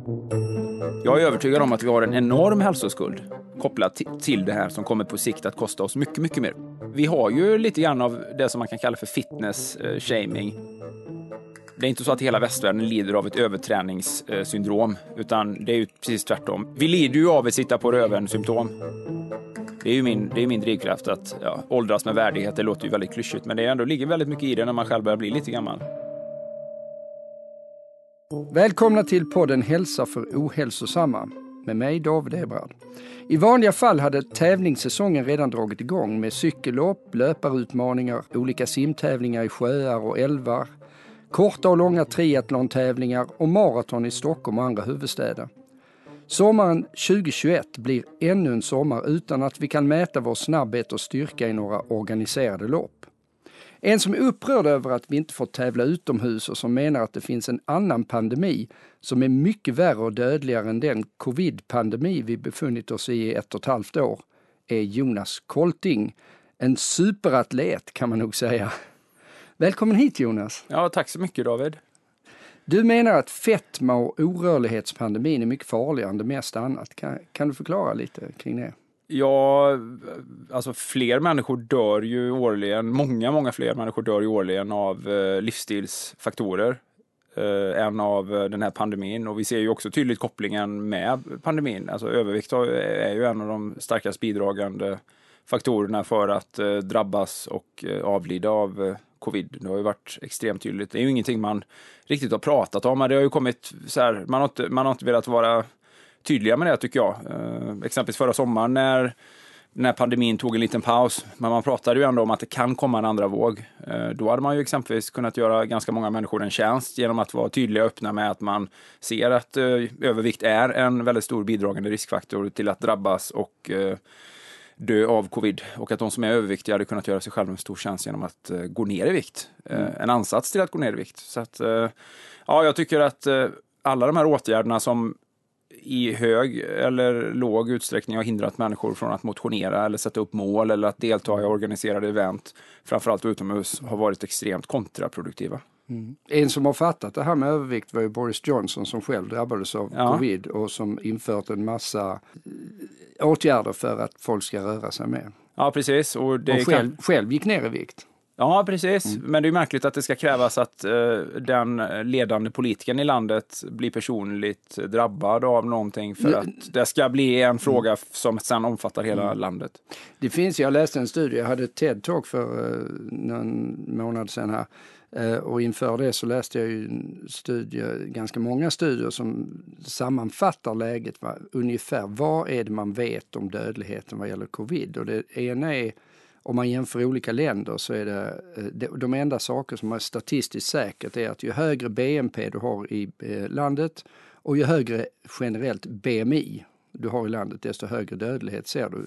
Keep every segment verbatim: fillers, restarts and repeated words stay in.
Jag är övertygad om att vi har en enorm hälsoskuld kopplat till det här som kommer på sikt att kosta oss mycket, mycket mer. Vi har ju lite grann av det som man kan kalla för fitness-shaming. Det är inte så att hela västvärlden lider av ett överträningssyndrom, utan det är ju precis tvärtom. Vi lider ju av att sitta på röven-symptom. Det är ju min, det är min drivkraft att ja, åldras med värdighet. Det låter ju väldigt klyschigt, men det är ändå ligger väldigt mycket i det när man själv börjar bli lite gammal. Välkomna till podden Hälsa för ohälsosamma med mig David Ebrard. I vanliga fall hade tävlingssäsongen redan dragit igång med cykellopp, löparutmaningar, olika simtävlingar i sjöar och älvar, korta och långa triathlon-tävlingar och maraton i Stockholm och andra huvudstäder. Sommaren tjugohundratjugoett blir ännu en sommar utan att vi kan mäta vår snabbhet och styrka i några organiserade lopp. En som är upprörd över att vi inte får tävla utomhus och som menar att det finns en annan pandemi som är mycket värre och dödligare än den covid-pandemi vi befunnit oss i ett och ett halvt år är Jonas Kolting. En superatlet kan man nog säga. Välkommen hit Jonas. Ja, tack så mycket David. Du menar att fetma och orörlighetspandemin är mycket farligare än det mesta annat. Kan, kan du förklara lite kring det? Ja, alltså fler människor dör ju årligen, många, många fler människor dör ju årligen av eh, livsstilsfaktorer eh, än av eh, den här pandemin. Och vi ser ju också tydligt kopplingen med pandemin. Alltså övervikt är ju en av de starkast bidragande faktorerna för att eh, drabbas och eh, avlida av eh, covid. Det har ju varit extremt tydligt. Det är ju ingenting man riktigt har pratat om, men det har ju kommit så här, man har inte, man har inte velat vara tydliga med det tycker jag. Eh, exempelvis förra sommaren när, när pandemin tog en liten paus. Men man pratade ju ändå om att det kan komma en andra våg. Eh, då hade man ju exempelvis kunnat göra ganska många människor en tjänst genom att vara tydliga och öppna med att man ser att eh, övervikt är en väldigt stor bidragande riskfaktor till att drabbas och eh, dö av covid. Och att de som är överviktiga hade kunnat göra sig själva en stor tjänst genom att eh, gå ner i vikt. Eh, mm. En ansats till att gå ner i vikt. Så att, eh, ja, jag tycker att eh, alla de här åtgärderna som i hög eller låg utsträckning har hindrat människor från att motionera eller sätta upp mål eller att delta i organiserade event, framförallt utomhus, har varit extremt kontraproduktiva. Mm. En som har fattat det här med övervikt var ju Boris Johnson som själv drabbades av ja. covid och som infört en massa åtgärder för att folk ska röra sig mer. Ja, precis. Och, det och själv, kan... själv gick ner i vikt. Ja, precis. Mm. Men det är märkligt att det ska krävas att uh, den ledande politikern i landet blir personligt drabbad av någonting för att det ska bli en fråga som sen omfattar hela mm. landet. Det finns, jag läste en studie, jag hade ett TED-talk för uh, någon månad sedan här. Uh, och inför det så läste jag ju en studie, ganska många studier som sammanfattar läget. Va? Ungefär vad är det man vet om dödligheten vad gäller covid? Och det ena är, om man jämför olika länder så är det de enda saker som är statistiskt säkert är att ju högre B N P du har i landet och ju högre generellt B M I du har i landet desto högre dödlighet ser du,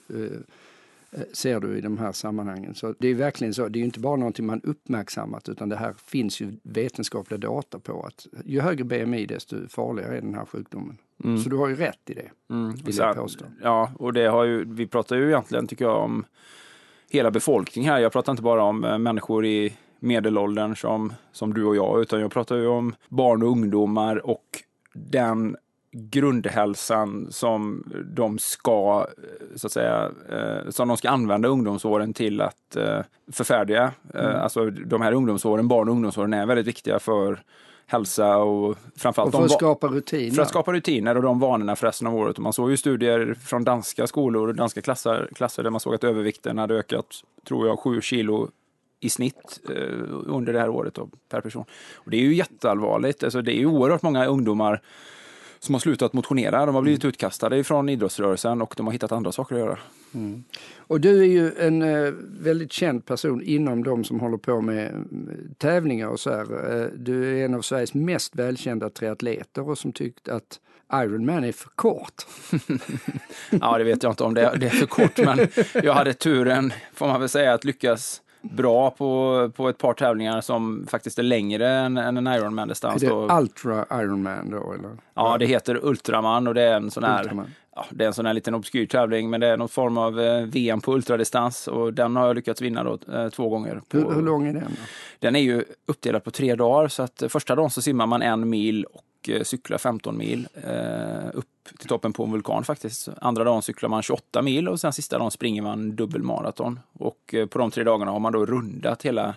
ser du i de här sammanhangen. Så det är verkligen så, det är ju inte bara någonting man uppmärksammat utan det här finns ju vetenskapliga data på att ju högre B M I desto farligare är den här sjukdomen. Mm. Så du har ju rätt i det, mm. vill jag påstå. Ja, och det har ju, vi pratar ju egentligen tycker jag om hela befolkningen här. Jag pratar inte bara om människor i medelåldern som, som du och jag, utan jag pratar ju om barn och ungdomar och den grundhälsan som de ska, så att säga, som de ska använda ungdomsåren till att förfärdiga. Mm. Alltså de här ungdomsåren, barn- och ungdomsåren är väldigt viktiga för hälsa och framförallt och för att de, skapa rutiner. För att skapa rutiner och de vanorna för resten av året. Och man såg ju studier från danska skolor och danska klasser, klasser där man såg att övervikten hade ökat, tror jag, sju kilo i snitt eh, under det här året då, per person. Och det är ju jätteallvarligt. Alltså, det är ju oerhört många ungdomar som har slutat motionera. De har blivit mm. utkastade från idrottsrörelsen och de har hittat andra saker att göra. Mm. Och du är ju en eh, väldigt känd person inom de som håller på med tävlingar och så här. Eh, du är en av Sveriges mest välkända triatleter och som tyckt att Ironman är för kort. Ja, det vet jag inte om det, det är för kort, men jag hade turen, får man väl säga, att lyckas bra på, på ett par tävlingar som faktiskt är längre än, än en Ironman-distans. Är det Ultra Ironman då? Eller? Ja, det heter Ultraman och det är en sån här, ja, det är en sån här liten obskyr tävling, men det är någon form av eh, V M på ultradistans och den har jag lyckats vinna då, eh, två gånger. På, hur, hur lång är den då? Den är ju uppdelad på tre dagar, så att första dagen så simmar man en mil och och eh, cyklar femton mil eh, upp till toppen på en vulkan faktiskt. Andra dagen cyklar man tjugoåtta mil och sen sista dagen springer man dubbelmaraton. Och eh, på de tre dagarna har man då rundat hela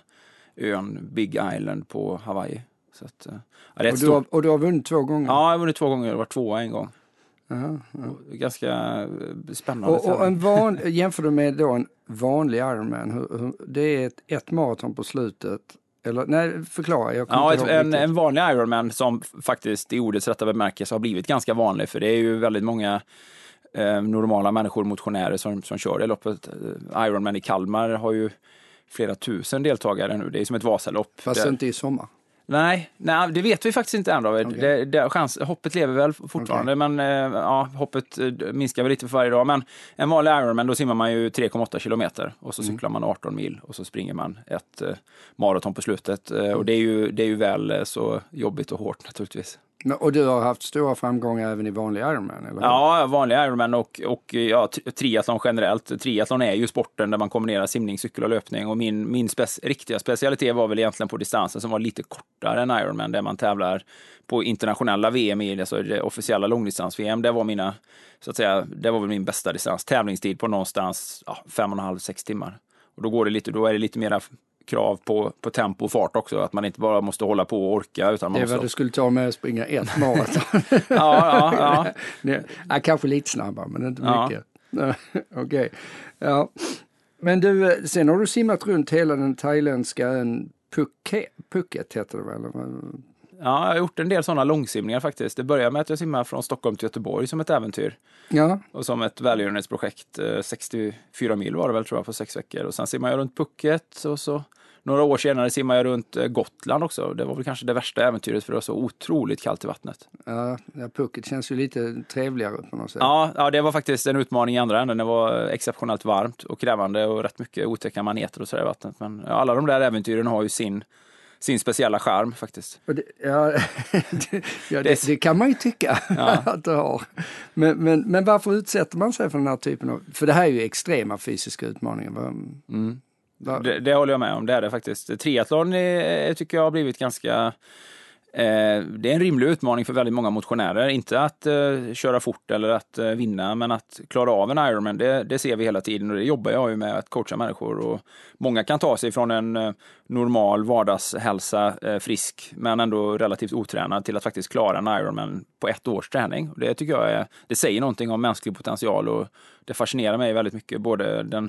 ön Big Island på Hawaii. Så att, ja, det är och, du har, och du har vunnit två gånger? Ja, jag har vunnit två gånger. Jag var tvåa en gång. Aha, ja. Ganska spännande. Och, och en van, jämför du med då en vanlig Ironman? Hur, hur, det är ett, ett maraton på slutet. Eller, nej, förklara. Jag ja, ett, en, en vanlig Ironman som faktiskt i ordets rätta bemärkelse har blivit ganska vanlig. För det är ju väldigt många eh, normala människor, motionärer som, som kör det loppet. Ironman i Kalmar har ju flera tusen deltagare nu. Det är som ett Vasalopp. Fast det, inte i sommar. Nej, nej, det vet vi faktiskt inte än. Okay. Det, det, chans, hoppet lever väl fortfarande, okay. men eh, ja, hoppet eh, minskar väl lite för varje dag. Men en vanlig Ironman, då simmar man ju tre komma åtta kilometer och så mm. cyklar man arton mil och så springer man ett eh, maraton på slutet. Eh, och det är ju, det är ju väl eh, så jobbigt och hårt naturligtvis. Men, och du har haft stora framgångar även i vanlig Ironman, eller? Ja, vanlig Ironman och, och ja, triathlon generellt. Triathlon är ju sporten där man kombinerar simning, cykel och löpning. Och min, min spec- riktiga specialitet var väl egentligen på distansen som var lite kortare än Ironman, där man tävlar på internationella V M, i alltså det officiella långdistans-V M. Det var mina, så att säga, det var väl min bästa distans. Tävlingstid på någonstans ja, fem och en halv, sex timmar. Och då går det lite, då är det lite mera krav på, på tempo och fart också, att man inte bara måste hålla på och orka. Utan man det är vad måste... du skulle ta med att springa ett maraton. ja, ja, ja. Det, ja. Kanske lite snabbare, men inte ja. mycket. Okej. Okay. Ja. Men du, sen har du simmat runt hela den thailändska ön Phuket, Phuket heter det väl? Ja, jag har gjort en del sådana långsimningar faktiskt. Det började med att jag simmar från Stockholm till Göteborg som ett äventyr. Ja. Och som ett välgörenhetsprojekt. sextiofyra mil var det väl, tror jag, på sex veckor. Och sen simmar jag runt Phuket och så några år senare simmar jag runt Gotland också. Det var väl kanske det värsta äventyret för det var så otroligt kallt i vattnet. Ja, Phuket känns ju lite trevligare på något sätt. Ja, ja, det var faktiskt en utmaning i andra änden. Det var exceptionellt varmt och krävande och rätt mycket otäcka maneter och så där i vattnet. Men ja, alla de där äventyren har ju sin... sin speciella charm faktiskt. Och det, ja, det, ja det, det kan man ju tycka ja. att det har. Men, men, men varför utsätter man sig för den här typen av... För det här är ju extrema fysiska utmaningar. Mm. Det, det håller jag med om, det är det faktiskt. Triathlon är, tycker jag har blivit ganska... Eh, det är en rimlig utmaning för väldigt många motionärer. Inte att eh, köra fort eller att eh, vinna, men att klara av en Ironman, det, det ser vi hela tiden. Och det jobbar jag ju med, att coacha människor. Och många kan ta sig från en eh, normal vardagshälsa, eh, frisk, men ändå relativt otränad, till att faktiskt klara en Ironman på ett års träning. Och det tycker jag är, det säger någonting om mänsklig potential, och det fascinerar mig väldigt mycket. Både den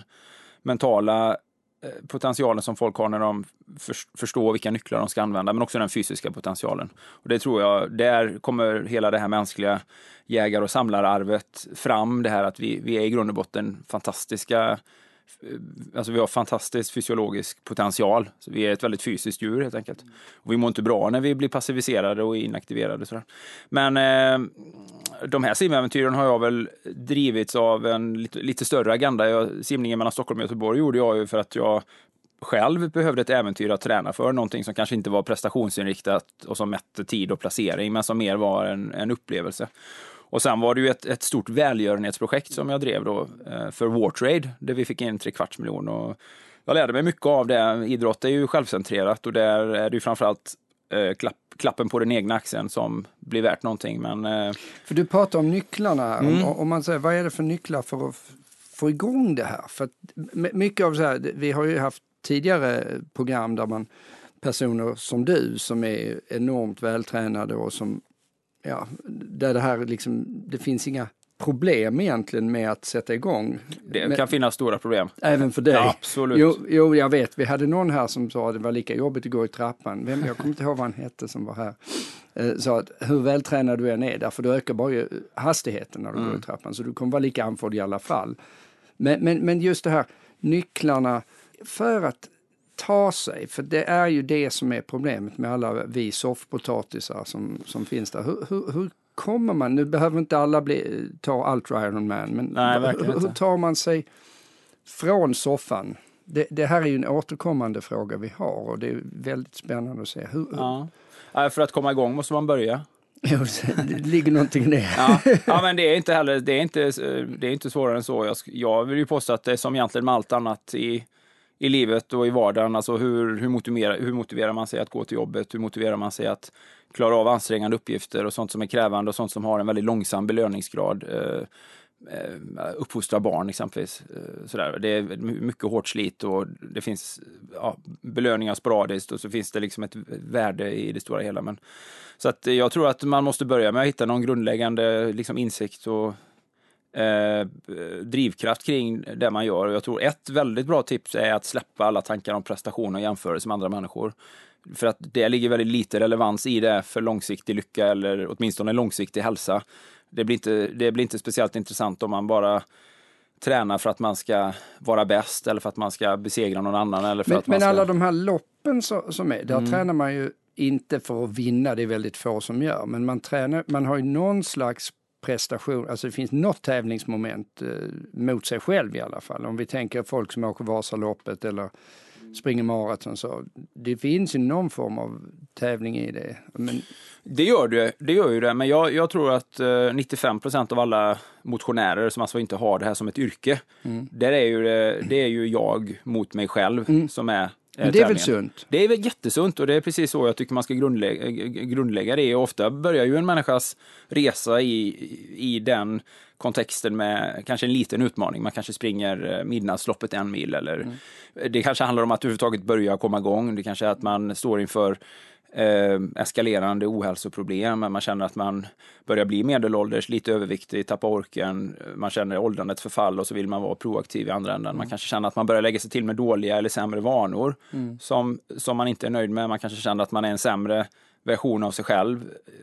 mentala potentialen som folk har när de förstår vilka nycklar de ska använda, men också den fysiska potentialen. Och det tror jag, där kommer hela det här mänskliga jägar- och samlararvet fram, det här att vi, vi är i grund och botten fantastiska, alltså vi har fantastisk fysiologisk potential, så vi är ett väldigt fysiskt djur helt enkelt. Och vi mår inte bra när vi blir passiviserade och inaktiverade. Sådär. Men eh, de här simäventyren har jag väl drivits av en lite, lite större agenda. Jag, simningen mellan Stockholm och Göteborg gjorde jag ju för att jag själv behövde ett äventyr att träna för. Någonting som kanske inte var prestationsinriktat och som mätte tid och placering, men som mer var en, en upplevelse. Och sen var det ju ett, ett stort välgörenhetsprojekt som jag drev då eh, för Wartrade, där vi fick in tre kvarts miljon. Och jag lärde mig mycket av det. Idrott är ju självcentrerat, och där är det ju framförallt eh, klapp, klappen på den egna axeln som blir värt någonting. Men, eh... För du pratar om nycklarna. Mm. Om, om man säger, vad är det för nycklar för att få igång det här? För att mycket av så här, vi har ju haft tidigare program där man, personer som du som är enormt vältränade och som, ja, där det här liksom, det finns inga problem egentligen med att sätta igång. Det Men, kan finnas stora problem. Även för dig? Ja, absolut. Jo, jo, jag vet. Vi hade någon här som sa att det var lika jobbigt att gå i trappan. Vem, jag kommer inte ihåg vad han hette som var här. Eh, sa att hur vältränad du än är, därför du ökar bara hastigheten när du mm. går i trappan. Så du kommer vara lika andfådd i alla fall. Men, men, men just det här, nycklarna för att ta sig, för det är ju det som är problemet med alla vi soffpotatisar som, som finns där. Hur, hur, hur kommer man, nu behöver inte alla bli, ta Ultra Ironman, men Nej, hur, hur tar man sig från soffan? Det, det här är ju en återkommande fråga vi har, och det är väldigt spännande att se. Hur, ja. Ja, för att komma igång måste man börja. Jo, det ligger någonting i det. Ja, ja, men det är inte heller, det är inte, det är inte svårare än så. Jag, jag vill ju påstå att det är som egentligen med allt annat i i livet och i vardagen. Alltså hur, hur, motiverar, hur motiverar man sig att gå till jobbet? Hur motiverar man sig att klara av ansträngande uppgifter och sånt som är krävande och sånt som har en väldigt långsam belöningsgrad? Eh, uppfostra barn exempelvis. Sådär. Det är mycket hårt slit och det finns ja, belöningar sporadiskt och så finns det liksom ett värde i det stora hela. Men, så att jag tror att man måste börja med att hitta någon grundläggande liksom, insikt och eh, drivkraft kring det man gör. Och jag tror ett väldigt bra tips är att släppa alla tankar om prestation och jämförelse med andra människor. För att det ligger väldigt lite relevans i det för långsiktig lycka eller åtminstone långsiktig hälsa. Det blir inte, det blir inte speciellt intressant om man bara tränar för att man ska vara bäst eller för att man ska besegra någon annan. Eller för men att man men ska... alla de här loppen så, som är, där Mm. tränar man ju inte för att vinna, det är väldigt få som gör. Men man, tränar, man har ju någon slags prestation, alltså det finns något tävlingsmoment eh, mot sig själv i alla fall. Om vi tänker folk som åker Vasaloppet eller springer maraton så. Det finns ju någon form av tävling i det. Men... Det gör det, det gör ju det. Men jag, jag tror att eh, nittiofem procent av alla motionärer som alltså inte har det här som ett yrke, mm. där är ju det, det är ju jag mot mig själv mm. som är Men det är väl sunt? Det är väl jättesunt och det är precis så jag tycker man ska grundlägga, grundlägga det. Och ofta börjar ju en människas resa i, i den kontexten med kanske en liten utmaning. Man kanske springer midnattsloppet en mil eller mm. det kanske handlar om att överhuvudtaget börja komma igång. Det kanske är att man står inför eh, eskalerande ohälsoproblem. Man känner att man börjar bli medelålders, lite överviktig, tappa orken. Man känner åldrandets förfall och så vill man vara proaktiv i andra änden. Mm. Man kanske känner att man börjar lägga sig till med dåliga eller sämre vanor mm. som, som man inte är nöjd med. Man kanske känner att man är en sämre version av sig själv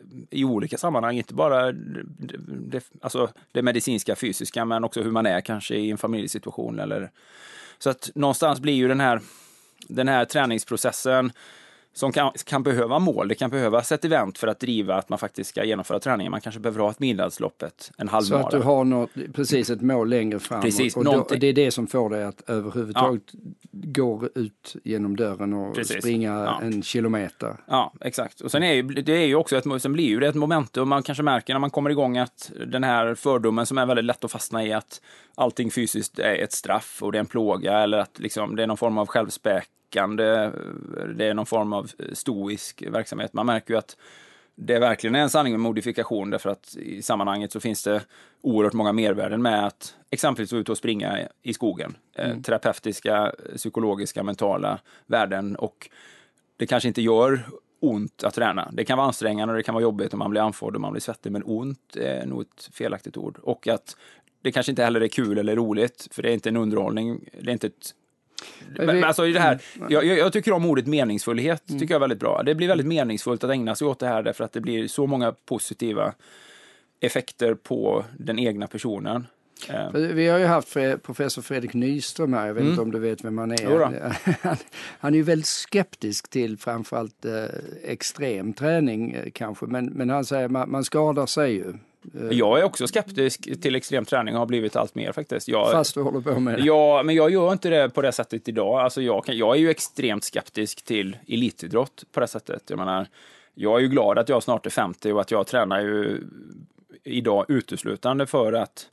i olika sammanhang, inte bara det, det, alltså det medicinska, fysiska, men också hur man är kanske i en familjesituation. Eller, så att någonstans blir ju den här, den här träningsprocessen som kan, kan behöva mål, det kan behövas ett event för att driva att man faktiskt ska genomföra träningen. Man kanske behöver ha ett midnattsloppet, en halvmara. Så att du har något, precis ett mål längre fram. Precis, och då, det är det som får dig att överhuvudtaget ja. gå ut genom dörren och precis. springa ja. en kilometer. Ja, exakt. Och sen är ju, det är ju också ett, sen blir ju det ett momentum. Man kanske märker när man kommer igång att den här fördomen som är väldigt lätt att fastna i att allting fysiskt är ett straff och det är en plåga eller att liksom, det är någon form av självspäk. Det är någon form av stoisk verksamhet. Man märker ju att det verkligen är en sanning med modifikation därför att i sammanhanget så finns det oerhört många mervärden med att exempelvis vara ute och springa i skogen. Mm. Terapeutiska, psykologiska, mentala värden och det kanske inte gör ont att träna. Det kan vara ansträngande och det kan vara jobbigt om man blir andfådd och man blir svettig, men ont är nog ett felaktigt ord. Och att det kanske inte heller är kul eller roligt för det är inte en underhållning, det är inte ett Men, alltså det här, jag, jag tycker om ordet meningsfullhet, tycker jag är väldigt bra. Det blir väldigt meningsfullt att ägna sig åt det här därför att det blir så många positiva effekter på den egna personen. Vi har ju haft professor Fredrik Nyström här, jag vet mm. inte om du vet vem han är. Han, han är ju väldigt skeptisk till framförallt eh, extrem träning eh, kanske, men, men han säger man, man skadar sig ju. Jag är också skeptisk till extrem träning och har blivit allt mer faktiskt. Jag, Fast du håller på med det. Ja, men jag gör inte det på det sättet idag. Alltså jag, kan, jag är ju extremt skeptisk till elitidrott på det sättet. Jag menar, jag är ju glad att jag snart är femtio och att jag tränar ju idag uteslutande för att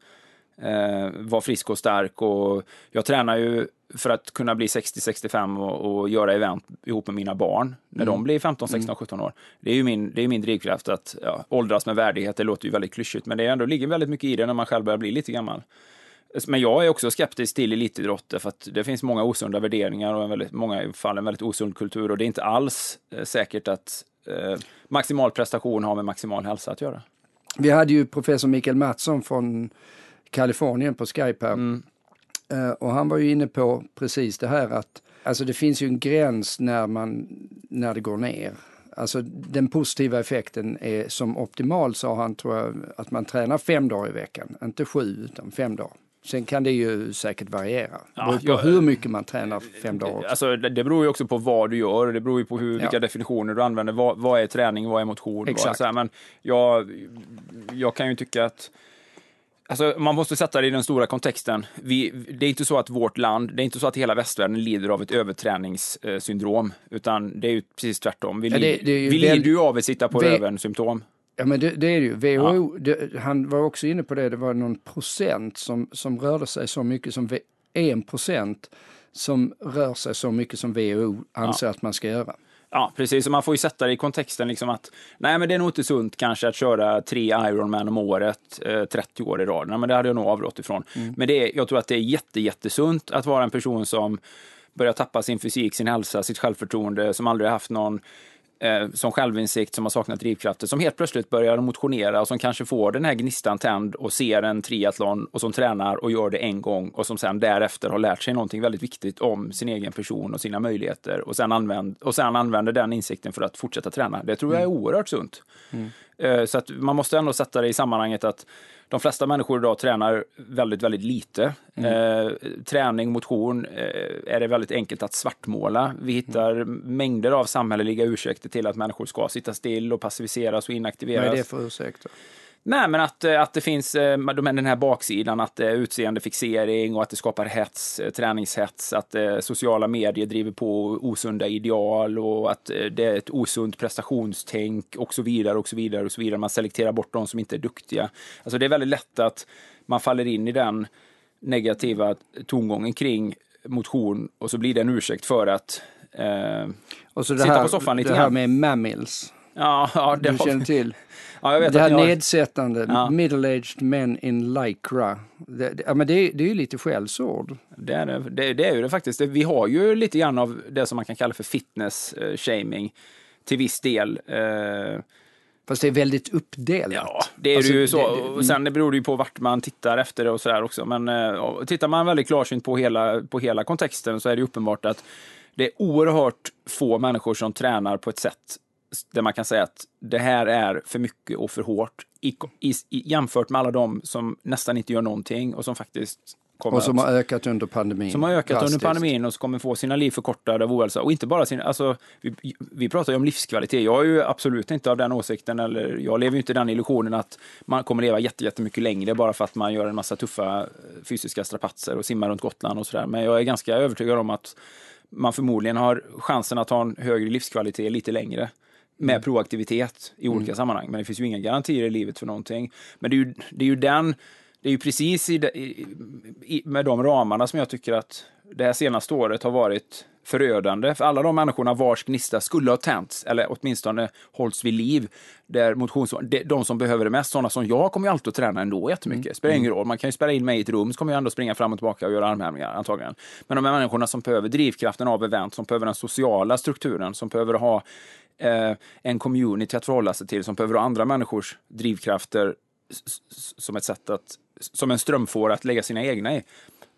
eh, vara frisk och stark. Och jag tränar ju för att kunna bli sextio sextiofem och, och göra event ihop med mina barn när mm. de blir femton sexton sjutton år. Det är ju min, det är min drivkraft att ja, åldras med värdighet. Det låter ju väldigt klyschigt, men det är ändå ligger väldigt mycket i det när man själv börjar bli lite gammal. Men jag är också skeptisk till elitidrott för att det finns många osunda värderingar och en väldigt, många fall en väldigt osund kultur och det är inte alls eh, säkert att eh, maximal prestation har med maximal hälsa att göra. Vi hade ju professor Mikael Mattsson från Kalifornien på Skype här. Mm. Uh, och han var ju inne på precis det här att alltså det finns ju en gräns när man när det går ner. Alltså den positiva effekten är som optimal, sa han, tror jag, att man tränar fem dagar i veckan, inte sju utan fem dagar. Sen kan det ju säkert variera. Ja, på jag, hur mycket man tränar fem dagar också. Alltså det, det beror ju också på vad du gör. Det beror ju på hur, vilka ja. definitioner du använder. Vad, vad är träning, vad är motion? Exakt. Vad är men jag, jag kan ju tycka att alltså, man måste sätta det i den stora kontexten. Vi, det är inte så att vårt land, det är inte så att hela västvärlden lider av ett överträningssyndrom, utan det är ju precis tvärtom. Vi, ja, det, det vi lider ju av att sitta på v- röven-symptom. Ja, men det, det är det ju. W H O, ja. det, han var också inne på det, det var någon procent som, som rörde sig så mycket som en procent som rör sig så mycket som W H O anser ja. att man ska göra. Ja, precis. Och man får ju sätta det i kontexten liksom att nej, men det är nog inte sunt kanske att köra tre Ironman om året eh, trettio år i rad. Nej, men det hade jag nog avrått ifrån. Mm. Men det är, jag tror att det är jätte, jättesunt att vara en person som börjar tappa sin fysik, sin hälsa, sitt självförtroende, som aldrig har haft någon eh, som självinsikt, som har saknat drivkrafter, som helt plötsligt börjar motionera och som kanske får den här gnistan tänd och ser en triathlon och som tränar och gör det en gång och som sen därefter har lärt sig någonting väldigt viktigt om sin egen person och sina möjligheter och sen, använd, och sen använder den insikten för att fortsätta träna. Det tror jag är oerhört sunt. Mm. Eh, så att man måste ändå sätta det i sammanhanget att de flesta människor idag tränar väldigt, väldigt lite. Mm. Eh, träning, motion eh, är det väldigt enkelt att svartmåla. Vi hittar mm. mängder av samhälleliga ursäkter till att människor ska sitta still och passiviseras och inaktiveras. Vad är det för ursäkter? Nej, men att, att det finns den här baksidan, att det är utseendefixering och att det skapar hets, träningshets, att sociala medier driver på osunda ideal och att det är ett osunt prestationstänk och så vidare och så vidare och så vidare. Man selekterar bort de som inte är duktiga. Alltså det är väldigt lätt att man faller in i den negativa tongången kring motion och så blir det en ursäkt för att eh, och så det sitta här, på soffan lite det här grann. med mammals. Ja, ja, det du har... känner till. Ja, jag vet det här att har... nedsättande, ja. middle-aged men in lycra. Det, det, ja, men det, det är ju lite skällsord. Det är, det, det är ju det faktiskt. Vi har ju lite grann av det som man kan kalla för fitness-shaming till viss del. Fast det är väldigt uppdelat. Ja, det är alltså, ju så. Det, det, och sen det beror ju på vart man tittar efter det och sådär också. Men uh, tittar man väldigt klarsynt på hela, på hela kontexten så är det uppenbart att det är oerhört få människor som tränar på ett sätt där man kan säga att det här är för mycket och för hårt i, i, i, jämfört med alla de som nästan inte gör någonting och som faktiskt kommer och som att, har ökat under pandemin. Som har ökat drastiskt. under pandemin och som kommer få sina liv förkortade av ohälsa. Och inte bara sin, alltså, vi, vi pratar ju om livskvalitet. Jag är ju absolut inte av den åsikten, eller jag lever ju inte den illusionen att man kommer leva jätte, jättemycket längre bara för att man gör en massa tuffa fysiska strapatser och simmar runt Gotland och sådär. Men jag är ganska övertygad om att man förmodligen har chansen att ha en högre livskvalitet lite längre. Med proaktivitet i olika mm. sammanhang. Men det finns ju inga garantier i livet för någonting. Men det är ju, det är ju den, det är ju precis i, i, i, med de ramarna som jag tycker att det här senaste året har varit förödande. För alla de människorna vars gnista skulle ha tänts, eller åtminstone hålls vid liv, där motions, de som behöver det mest, sådana som jag kommer ju alltid att träna ändå jättemycket. Mm. Spelar ingen roll, man kan ju spela in mig i ett rum så kommer jag ändå springa fram och tillbaka och göra armhävningar antagligen. Men de här människorna som behöver drivkraften av event, som behöver den sociala strukturen, som behöver ha eh, en community att förhålla sig till, som behöver ha andra människors drivkrafter som ett sätt att, som en strömfåra att lägga sina egna i.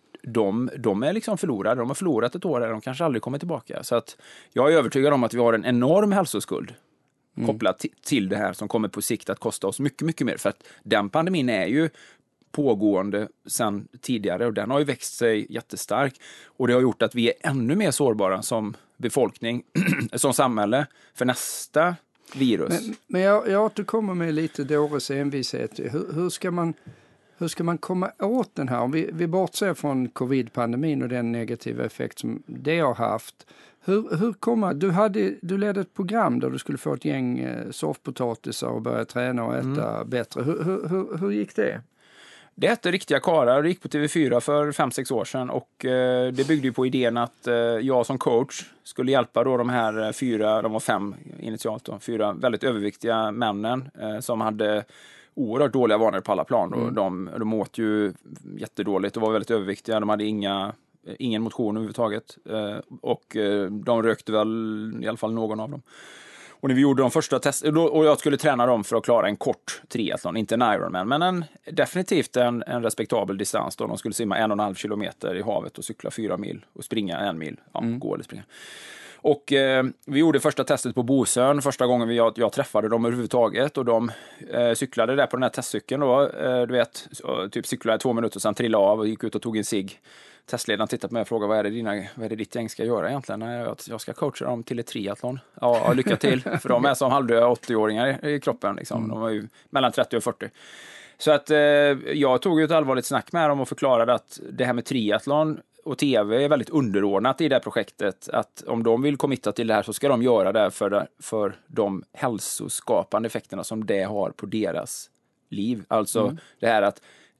De, de är liksom förlorade. De har förlorat ett år där de kanske aldrig kommer tillbaka. Så att jag är övertygad om att vi har en enorm hälsoskuld mm. kopplat t- till det här som kommer på sikt att kosta oss mycket, mycket mer. För att den pandemin är ju pågående sedan tidigare och den har ju växt sig jättestark. Och det har gjort att vi är ännu mer sårbara som befolkning, som samhälle för nästa virus. Men, men jag, jag återkommer med lite dåres envishet. Hur, hur ska man... Hur ska man komma åt den här? Om vi, vi bortser från covid-pandemin och den negativa effekt som det har haft. Hur, hur kommer, du, hade, du ledde ett program där du skulle få ett gäng eh, soffpotatisar och börja träna och äta mm. bättre. Hur, hur, hur, hur gick det? Det hette Riktiga karar. Det gick på T V fyra för fem sex år sedan och eh, det byggde ju på idén att eh, jag som coach skulle hjälpa då de här fyra, de var fem initialt då, fyra väldigt överviktiga männen eh, som hade oerhört dåliga vanor på alla plan. Mm. De, de åt ju jättedåligt och var väldigt överviktiga. De hade inga, ingen motion överhuvudtaget. Eh, och eh, de rökte väl i alla fall någon av dem. Och när vi gjorde de första testerna, och jag skulle träna dem för att klara en kort triathlon, inte en Ironman, men en, definitivt en, en respektabel distans då de skulle simma en och en halv kilometer i havet och cykla fyra mil och springa en mil. Ja, mm. gå eller springa. Och eh, vi gjorde första testet på Bosön, första gången vi, jag, jag träffade dem överhuvudtaget och de eh, cyklade där på den här testcykeln då, eh, du vet, så, typ cyklade två minuter och sen trillade av och gick ut och tog en cigg. Testledaren tittade på mig och frågade, vad är det, dina, vad är det ditt gäng ska göra egentligen? Jag, jag ska coacha dem till ett triathlon. Ja, lycka till, för de är som halvdöda åttio-åringar i kroppen liksom. Mm. De var ju mellan trettio och fyrtio. Så att eh, jag tog ett allvarligt snack med dem och förklarade att det här med triathlon och tv är väldigt underordnat i det här projektet. Att om de vill committa till det här så ska de göra det för, för de hälsoskapande effekterna som det har på deras liv. Alltså mm. det här att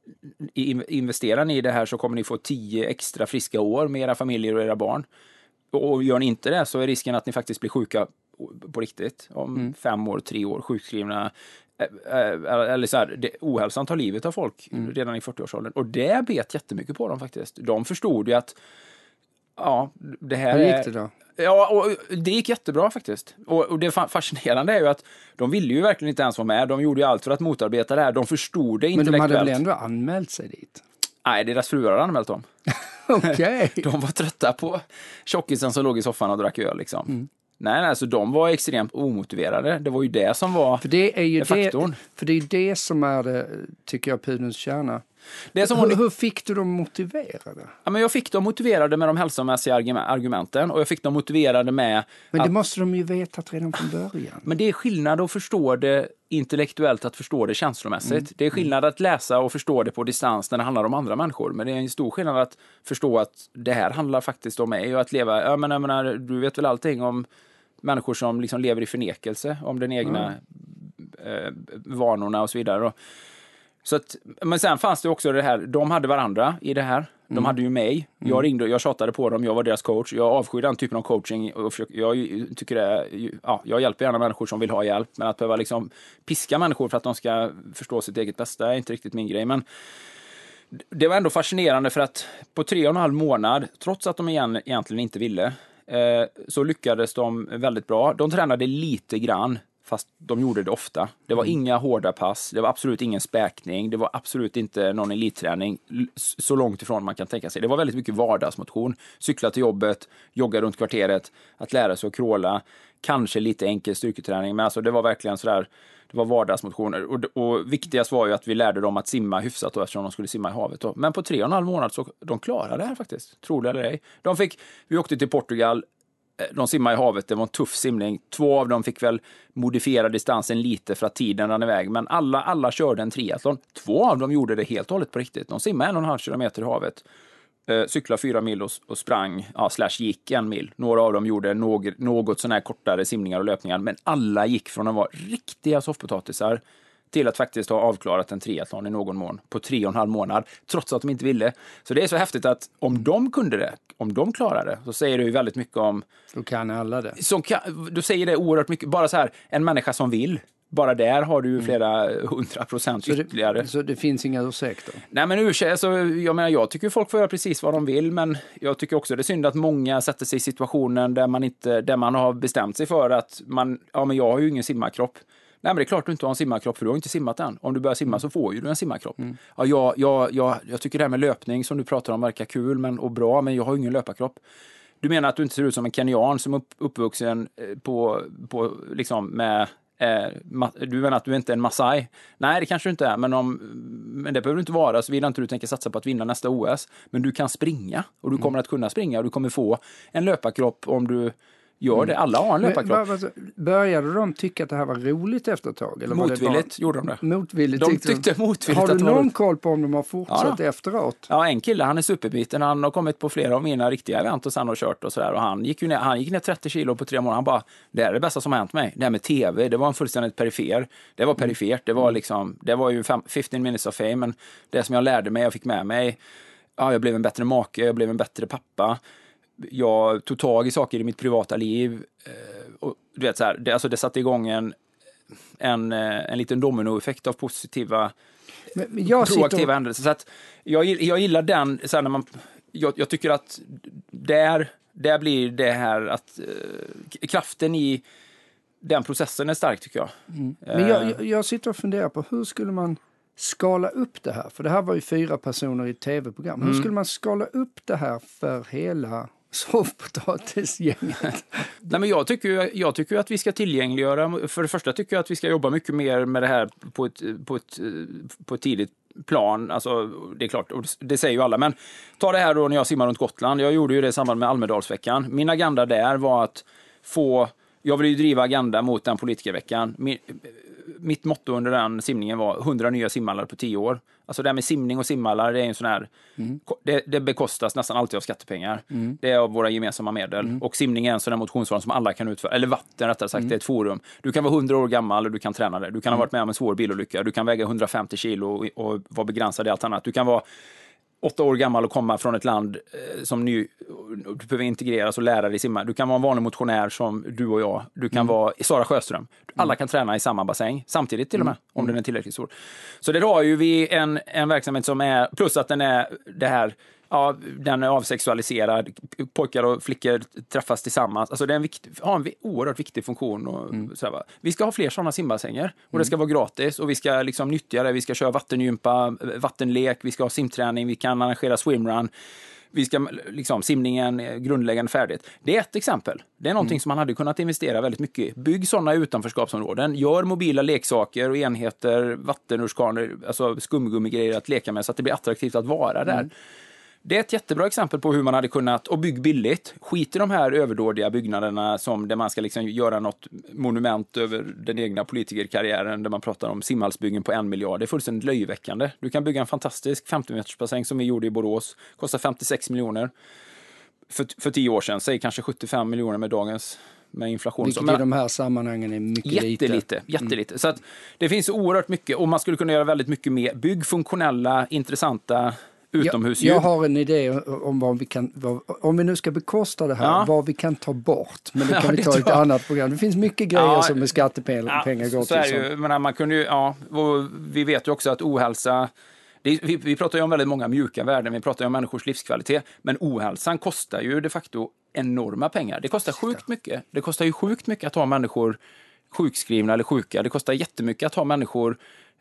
investerar ni i det här så kommer ni få tio extra friska år med era familjer och era barn. Och gör ni inte det så är risken att ni faktiskt blir sjuka på riktigt om mm. fem år, tre år, sjukskrivna. Eller så här, det, ohälsan tar livet av folk mm. redan i fyrtioårsåldern. Och det bet jättemycket på dem faktiskt. De förstod ju att ja, det här Hur gick det då? Ja, och det gick jättebra faktiskt. Och, och det fascinerande är ju att de ville ju verkligen inte ens vara med. De gjorde ju allt för att motarbeta det här. De förstod det intellektuellt. Men de hade väl ändå anmält sig dit? Nej, deras fruar hade anmält dem. Okej. Okay. De var trötta på tjockisen som låg i soffan och drack öl liksom. Mm. Nej, nej, så de var extremt omotiverade. Det var ju det som var för det är ju faktorn. Det, för det är ju det som är det, tycker jag, pudelns kärna. Det som hur, hon... hur fick du dem motiverade? Ja, men jag fick dem motiverade med de hälsomässiga argumenten och jag fick dem motiverade med... Men det att... måste de ju vetat redan från början. Men det är skillnad att förstå det intellektuellt, att förstå det känslomässigt. Mm. Det är skillnad att läsa och förstå det på distans när det handlar om andra människor. Men det är en stor skillnad att förstå att det här handlar faktiskt om mig och att leva... Ja, men jag menar, du vet väl allting om människor som liksom lever i förnekelse om den egna mm. eh, vanorna och så vidare. Och, så att, men sen fanns det också det här, de hade varandra i det här. De mm. hade ju mig. Jag mm. ringde, jag tjatade på dem, jag var deras coach. Jag avskyr den typen av coaching och försöker, jag tycker det, ja, jag hjälper gärna människor som vill ha hjälp, men att behöva liksom piska människor för att de ska förstå sitt eget bästa är inte riktigt min grej. Men det var ändå fascinerande för att på tre och en halv månad, trots att de igen, egentligen inte ville, eh, så lyckades de väldigt bra. De tränade lite grann. Fast de gjorde det ofta. Det var mm. inga hårda pass. Det var absolut ingen späkning. Det var absolut inte någon elitträning. Så långt ifrån man kan tänka sig. Det var väldigt mycket vardagsmotion. Cykla till jobbet, jogga runt kvarteret, att lära sig att kråla. Kanske lite enkel styrketräning. Men alltså det var verkligen sådär, det var vardagsmotioner. Och, och viktigast var ju att vi lärde dem att simma hyfsat då, eftersom de skulle simma i havet då. Men på tre och en halv månad så de klarade det här faktiskt. Tror det eller ej. De fick, vi åkte till Portugal. De simmade i havet, det var en tuff simning. Två av dem fick väl modifiera distansen lite för att tiden rann iväg. Men alla, alla körde en triathlon. Två av dem gjorde det helt och hållet på riktigt. De simmade en och en halv kilometer i havet. Eh, cyklade fyra mil och, och sprang, ja, slash gick en mil. Några av dem gjorde något, något sån här kortare simningar och löpningar. Men alla gick från att vara riktiga soffpotatisar till att faktiskt ha avklarat en triathlon i någon mån på tre och en halv månad, trots att de inte ville. Så det är så häftigt att om de kunde det, om de klarade det, så säger det ju väldigt mycket om... Då kan alla det. Som kan, du säger det oerhört mycket, bara så här, en människa som vill, bara där har du ju flera mm. hundra procent ytterligare. Så det, så det finns inga ursäkter? Nej, men ursäkter, alltså, jag menar, jag tycker folk får göra precis vad de vill, men jag tycker också det är synd att många sätter sig i situationen där man inte, där man har bestämt sig för att man, ja men jag har ju ingen simmarkropp. Nej, men det är klart du inte har en simmarkropp, för du har inte simmat än. Om du börjar simma så får ju du en simmarkropp. Mm. Ja, jag, jag, jag, jag tycker det här med löpning som du pratar om verkar kul men, och bra, men jag har ju ingen löparkropp. Du menar att du inte ser ut som en kenyan som är upp, uppvuxen på, på liksom med... Eh, ma- du menar att du inte är en Masai? Nej, det kanske du inte är, men, om, men det behöver du inte vara, så vill inte du tänka satsa på att vinna nästa O S. Men du kan springa, och du kommer mm. att kunna springa, och du kommer få en löparkropp om du... Gör det. Alla har en löparkropp. Började de tycka att det här var roligt efter ett tag? Eller motvilligt var det bara... gjorde de det. Motvilligt de tyckte, tyckte motvilligt. Har du att någon var... koll på om de har fortsatt ja, efteråt? Ja, en kille, han är superbiten. Han har kommit på flera av mina riktiga event och sen har kört och sådär. Och han gick ju ner, han gick ner trettio kilo på tre månader. Han bara, det är det bästa som har hänt mig. Det här med tv, det var en fullständigt perifer. Det var perifert. Det var liksom, det var ju femton minutes of fame. Men det som jag lärde mig, jag fick med mig. Ja, jag blev en bättre make, jag blev en bättre pappa. Jag tog tag i saker i mitt privata liv. Och du vet så här, det, alltså det satte igång en, en, en liten dominoeffekt av positiva men jag proaktiva sitter... händelser. Så att jag, jag gillar den så här, när man, jag, jag tycker att där, där blir det här att eh, kraften i den processen är stark, tycker jag. Mm. Men jag, jag sitter och funderar på hur skulle man skala upp det här? För det här var ju fyra personer i ett tv-program. Hur mm. skulle man skala upp det här för hela soffpotatisgänget? Nej, men jag tycker, jag tycker att vi ska tillgängliggöra. För det första tycker jag att vi ska jobba mycket mer med det här på ett, på ett, på ett tidigt plan. Alltså, det är klart, och det säger ju alla. Men ta det här då när jag simmar runt Gotland. Jag gjorde ju det i samband med Almedalsveckan. Min agenda där var att få... Jag vill ju driva agenda mot den politikerveckan. Min, mitt motto under den simningen var hundra nya simhallar på tio år. Alltså det här med simning och simhallar, det är en sån här, mm. det, det bekostas nästan alltid av skattepengar. Mm. Det är av våra gemensamma medel. Mm. Och simning är en sån här motionsform som alla kan utföra. Eller vatten rättare sagt, mm. det är ett forum. Du kan vara hundra år gammal och du kan träna det. Du kan mm. ha varit med om en svår bilolycka. Du kan väga hundrafemtio kilo och, och vara begränsad i allt annat. Du kan vara åtta år gammal och komma från ett land eh, som ny, du behöver integreras och lära dig simma. Du kan vara en vanlig motionär som du och jag. Du kan mm. vara Sara Sjöström. Alla kan träna i samma bassäng samtidigt till och med, mm. om den är tillräckligt stor. Så det har ju vi en, en verksamhet som är, plus att den är det här, ja, den är avsexualiserad. Pojkar och flickor träffas tillsammans. Alltså det är en viktig, har en oerhört viktig funktion. Och mm. så här, vi ska ha fler sådana simbassänger. Och det ska vara gratis. Och vi ska liksom nyttja det. Vi ska köra vattengympa, vattenlek. Vi ska ha simträning. Vi kan arrangera swimrun. Vi ska liksom, simningen grundläggande färdigt. Det är ett exempel. Det är någonting mm. som man hade kunnat investera väldigt mycket i. Bygg sådana utanförskapsområden. Gör mobila leksaker och enheter, vattenrutschkanor, alltså skumgummigrejer att leka med så att det blir attraktivt att vara där. Mm. Det är ett jättebra exempel på hur man hade kunnat, och bygg billigt, skit i de här överdådiga byggnaderna som där man ska liksom göra något monument över den egna politikerkarriären där man pratar om simhallsbyggen på en miljard. Det är fullständigt löjväckande. Du kan bygga en fantastisk femtio meters bassäng som vi gjorde i Borås. Kostar femtiosex miljoner. För, för tio år sedan, säg kanske sjuttiofem miljoner med dagens med inflation. Vilket i de här sammanhangen är mycket jättelite, lite. Jättelite. Mm. Så att det finns oerhört mycket och man skulle kunna göra väldigt mycket mer. Bygg funktionella, intressanta utomhusljud. Jag, jag har en idé om vad vi kan, vad, om vi nu ska bekosta det här, ja. vad vi kan ta bort. Men det kan ja, vi ta i ett jag. annat program. Det finns mycket grejer ja, som med skattepengar ja, går så till. Ju, men man kunde ju, ja, vi vet ju också att ohälsa, det, vi, vi pratar ju om väldigt många mjuka värden, vi pratar ju om människors livskvalitet, men ohälsan kostar ju de facto enorma pengar. Det kostar sjukt mycket. Det kostar ju sjukt mycket att ha människor sjukskrivna eller sjuka. Det kostar jättemycket att ha människor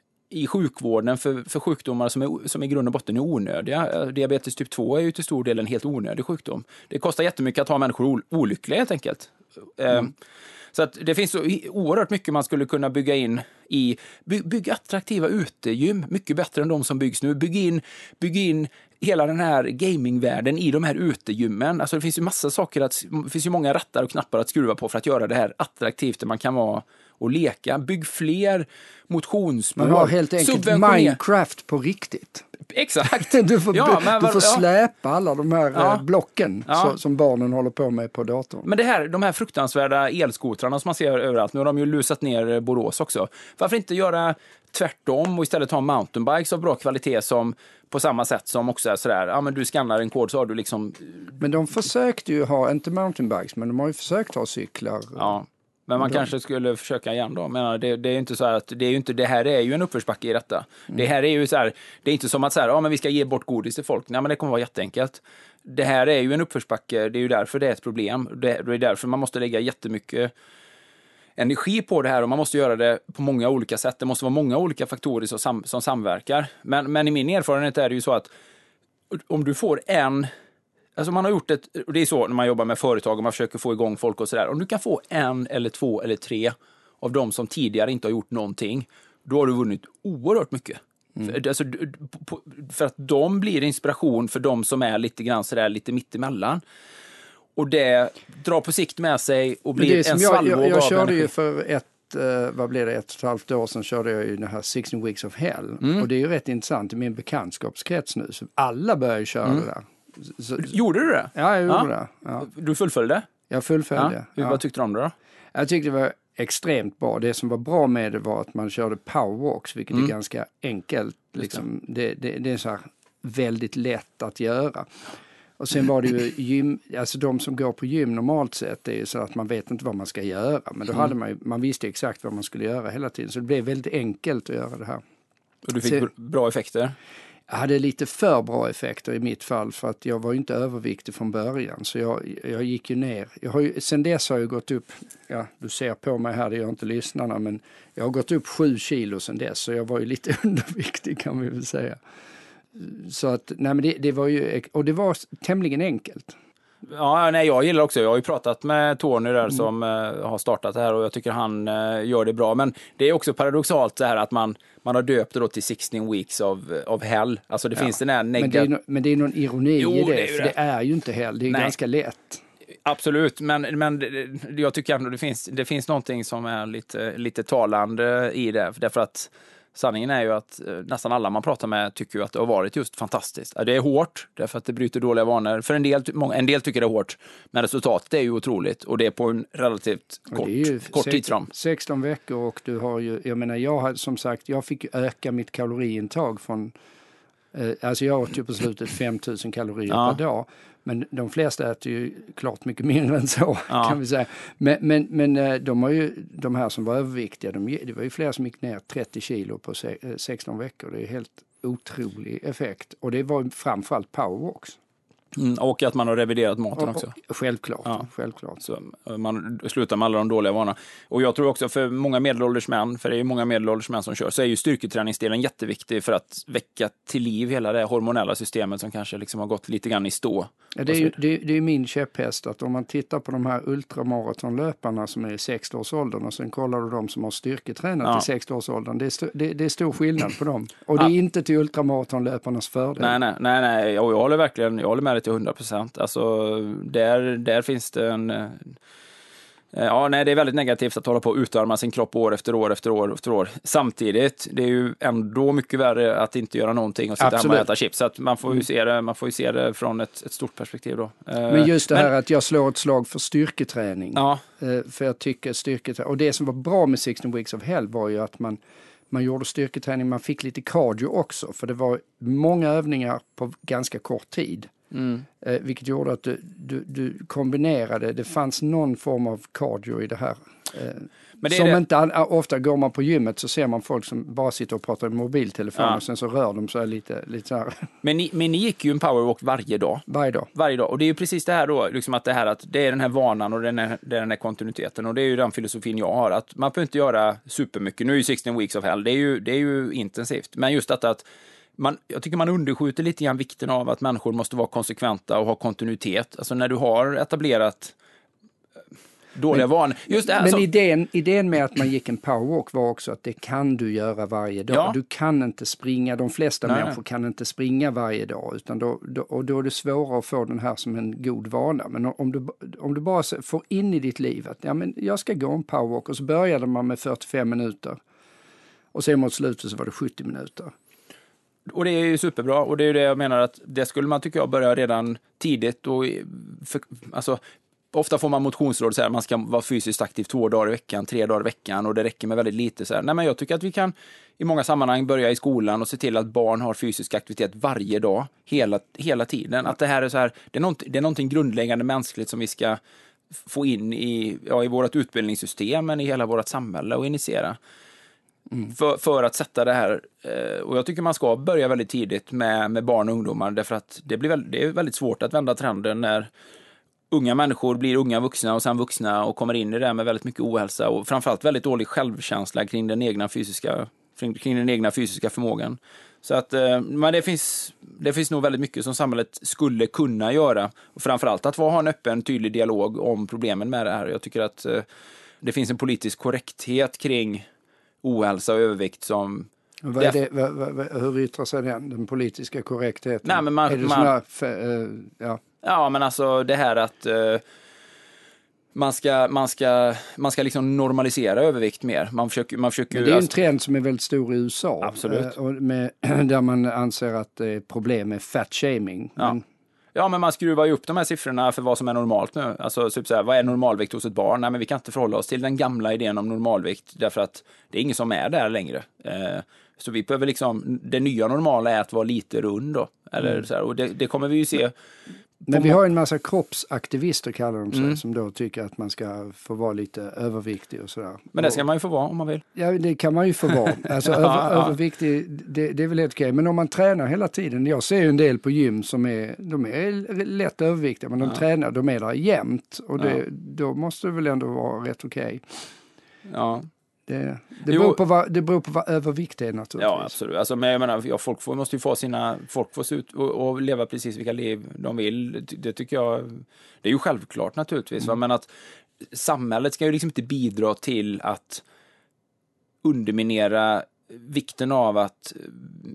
i sjukvården för, för sjukdomar som, är, som i grund och botten är onödiga. Diabetes typ två är ju till stor del en helt onödig sjukdom. Det kostar jättemycket att ha människor olyckliga helt enkelt. Mm. Eh, så att det finns så oerhört mycket man skulle kunna bygga in i. By, bygg attraktiva utegym, mycket bättre än de som byggs nu. Bygg in, bygg in hela den här gamingvärlden i de här utegymmen. Alltså det finns ju massa saker att, det finns ju många rattar och knappar att skruva på för att göra det här attraktivt där man kan vara och leka. Bygg fler motionsspår. Man har helt enkelt Minecraft på riktigt. Exakt. Du får, ja, men, du får ja. släpa alla de här ja. blocken ja. så, som barnen håller på med på datorn. Men det här, de här fruktansvärda elskotrarna som man ser överallt, nu har de ju lusat ner Borås också. Varför inte göra tvärtom och istället ha mountainbikes av bra kvalitet som på samma sätt som också är sådär, ja men du skannar en kod så har du liksom... Men de försökte ju ha, inte mountainbikes, men de har ju försökt ha cyklar. Ja. Men man de... kanske skulle försöka igen då. Men det, det är ju inte så här att det är ju inte, det här är ju en uppförsbacke i detta. Mm. Det här är ju så här, det är inte som att så här, ja men vi ska ge bort godis till folk. Nej men det kommer vara jätteenkelt. Det här är ju en uppförsbacke, det är ju därför det är ett problem. Det, det är därför man måste lägga jättemycket energi på det här och man måste göra det på många olika sätt. Det måste vara många olika faktorer som, sam, som samverkar. Men, men i min erfarenhet är det ju så att om du får en... Alltså man har gjort ett, och det är så när man jobbar med företag och man försöker få igång folk och sådär. Om du kan få en eller två eller tre av dem som tidigare inte har gjort någonting, då har du vunnit oerhört mycket. Mm. För, alltså, för att de blir inspiration för de som är lite grann sådär lite mittemellan. Och det drar på sikt med sig och blir en salvåg av energi. Jag, jag körde ju för ett vad blev det, ett och ett halvt år sedan körde jag ju den här sexton weeks of hell. Mm. Och det är ju rätt intressant i min bekantskapskrets nu. Så alla börjar ju köra mm. det där. Så, gjorde du det? Ja, jag gjorde ja. det. Ja. Du fullföljde? Jag fullföljde. Ja. Vad tyckte du om det då? Jag tyckte det var extremt bra. Det som var bra med det var att man körde powerwalks, vilket mm. är ganska enkelt. Liksom. Det, det, det är så här väldigt lätt att göra. Och sen var det ju gym, alltså de som går på gym normalt sett, det är ju så att man vet inte vad man ska göra. Men då mm. hade man ju, man visste exakt vad man skulle göra hela tiden. Så det blev väldigt enkelt att göra det här. Och du fick så, bra effekter? Jag hade lite för bra effekter i mitt fall för att jag var ju inte överviktig från början. Så jag, jag gick ju ner. Jag har ju, sen dess har jag gått upp, ja du ser på mig här, det gör inte lyssnarna, men jag har gått upp sju kilo sen dess. Så jag var ju lite underviktig kan vi väl säga. Så att, nej men det, det var ju, och det var tämligen enkelt. Ja, nej, jag gillar också, jag har ju pratat med Tony där mm. som uh, har startat det här och jag tycker han uh, gör det bra. Men det är också paradoxalt så här att man, man har döpt det då till sexton weeks of, of hell. Alltså det ja. finns den här negativa... Men, no- men det är någon ironi jo, i det, det för det. det är ju inte hell, det är nej. ganska lätt. Absolut, men, men jag tycker ändå det finns, det finns någonting som är lite, lite talande i det. Därför att sanningen är ju att nästan alla man pratar med tycker ju att det har varit just fantastiskt. Det är hårt, därför att det bryter dåliga vanor. För en del, en del tycker det är hårt, men resultatet är ju otroligt. Och det är på en relativt kort, kort tidsram. sexton veckor och du har ju, jag menar jag har som sagt, jag fick öka mitt kaloriintag från, eh, alltså jag åt ju på slutet fem tusen kalorier ja. per dag. Men de flesta äter ju klart mycket mindre än så ja. kan vi säga. Men, men, men de, har ju, de här som var överviktiga, de, det var ju flera som gick ner trettio kilo på sexton veckor. Det är helt otrolig effekt. Och det var framförallt powerwalks. Mm, och att man har reviderat maten och, också. Och, självklart. Ja. självklart. Så man slutar med alla de dåliga vanorna. Och jag tror också för många medelålders män, för det är ju många medelålders män som kör, så är ju styrketräningsdelen jätteviktig för att väcka till liv hela det hormonella systemet som kanske liksom har gått lite grann i stå. Ja, det är ju det, det är min käpphäst att om man tittar på de här ultramaratonlöparna som är i sextio-årsåldern och sen kollar du de som har styrketränat ja. i sextio-årsåldern. Det är, st- det, det är stor skillnad på dem. Och det är ja. inte till ultramaratonlöparnas fördel. Nej, nej, nej, nej. Jag, jag håller verkligen, jag håller med dig till hundra procent. Alltså, där, där finns det en... Ja, nej, det är väldigt negativt att hålla på och utarma sin kropp år efter år efter år efter år. Samtidigt, det är ju ändå mycket värre att inte göra någonting och sitta hemma och äta chips. Så att man får ju se det, man får ju se det från ett, ett stort perspektiv då. Men just det här Men, att jag slår ett slag för styrketräning. Ja. För jag tycker styrketräning, och det som var bra med sexton Weeks of Hell var ju att man Man gjorde styrketräning, man fick lite cardio också. För det var många övningar på ganska kort tid. Mm. Eh, vilket gjorde att du, du, du kombinerade, det fanns någon form av cardio i det här. Eh, Men det som det. Inte, ofta går man på gymmet så ser man folk som bara sitter och pratar i mobiltelefon ja. och sen så rör de sig lite, lite så här. Men ni, men ni gick ju en powerwalk varje dag. Varje dag. Varje dag. Och det är ju precis det här då, liksom att det här att det är den här vanan och den här, det är den här kontinuiteten. Och det är ju den filosofin jag har, att man behöver inte göra supermycket. Nu är ju sexton Weeks of Hell, det är ju, det är ju intensivt. Men just att, att man, jag tycker man underskjuter lite grann vikten av att människor måste vara konsekventa och ha kontinuitet. Alltså när du har etablerat dåliga vanor. Just det här, men som... idén, idén med att man gick en powerwalk var också att det kan du göra varje dag. Ja. Du kan inte springa, de flesta nej, människor nej. kan inte springa varje dag. Utan då, då, och då är det svårare att få den här som en god vana. Men om du, om du bara får in i ditt liv att ja, men jag ska gå en powerwalk, och så började man med fyrtiofem minuter. Och sen mot slutet så var det sjuttio minuter. Och det är ju superbra, och det är ju det jag menar att det skulle man tycker jag börja redan tidigt. Och för, alltså, ofta får man motionsråd så här, man ska vara fysiskt aktiv två dagar i veckan, tre dagar i veckan, och det räcker med väldigt lite så här. Nej, men jag tycker att vi kan i många sammanhang börja i skolan och se till att barn har fysisk aktivitet varje dag, hela, hela tiden. Att det här är så här, det är, något, det är någonting grundläggande mänskligt som vi ska få in i, ja, i vårt utbildningssystem, men i hela vårt samhälle och initiera. Mm. För, för att sätta det här, och jag tycker man ska börja väldigt tidigt med, med barn och ungdomar, därför att det, blir väl, det är väldigt svårt att vända trenden när unga människor blir unga vuxna och sen vuxna och kommer in i det med väldigt mycket ohälsa och framförallt väldigt dålig självkänsla kring den egna fysiska, kring den egna fysiska förmågan. Så att, men det finns, det finns nog väldigt mycket som samhället skulle kunna göra, och framförallt att ha en öppen, tydlig dialog om problemen med det här. Jag tycker att det finns en politisk korrekthet kring ohälsa och övervikt som... Vad är det, vad, vad, hur yttrar sig den, den politiska korrektheten? Nej, men man, är det man, såna, för, uh, ja. ja, men alltså det här att uh, man ska, man ska, man ska liksom normalisera övervikt mer. Man försöker, man försöker, men det är alltså, en trend som är väldigt stor i U S A. Absolut. Uh, och med, där man anser att det är problem med fat shaming. Ja. Men, Ja, men man skruvar ju upp de här siffrorna för vad som är normalt nu. Alltså, typ så här, vad är normalvikt hos ett barn? Nej, men vi kan inte förhålla oss till den gamla idén om normalvikt, därför att det är ingen som är där längre. Eh, så vi behöver liksom, det nya normala är att vara lite rund då. Eller mm. så här, och det, det kommer vi ju se. Men vi har en massa kroppsaktivister, kallar de sig, mm. som då tycker att man ska få vara lite överviktig och sådär. Men det ska man ju få vara om man vill. Ja, det kan man ju få vara. Alltså över, överviktig, det, det är väl helt okej. Men om man tränar hela tiden, jag ser ju en del på gym som är, de är lätt överviktiga, men de ja. tränar, de är där jämt. Och det, ja. då måste det väl ändå vara rätt okej. Ja. Det, det, beror på vad, det beror på vad övervikt är naturligtvis. Ja, absolut. Alltså, men jag menar, ja, folk får, måste ju få sina, folk får se ut och, och leva precis vilka liv de vill. Det tycker jag, det är ju självklart naturligtvis. Mm. Men att samhället ska ju liksom inte bidra till att underminera vikten av att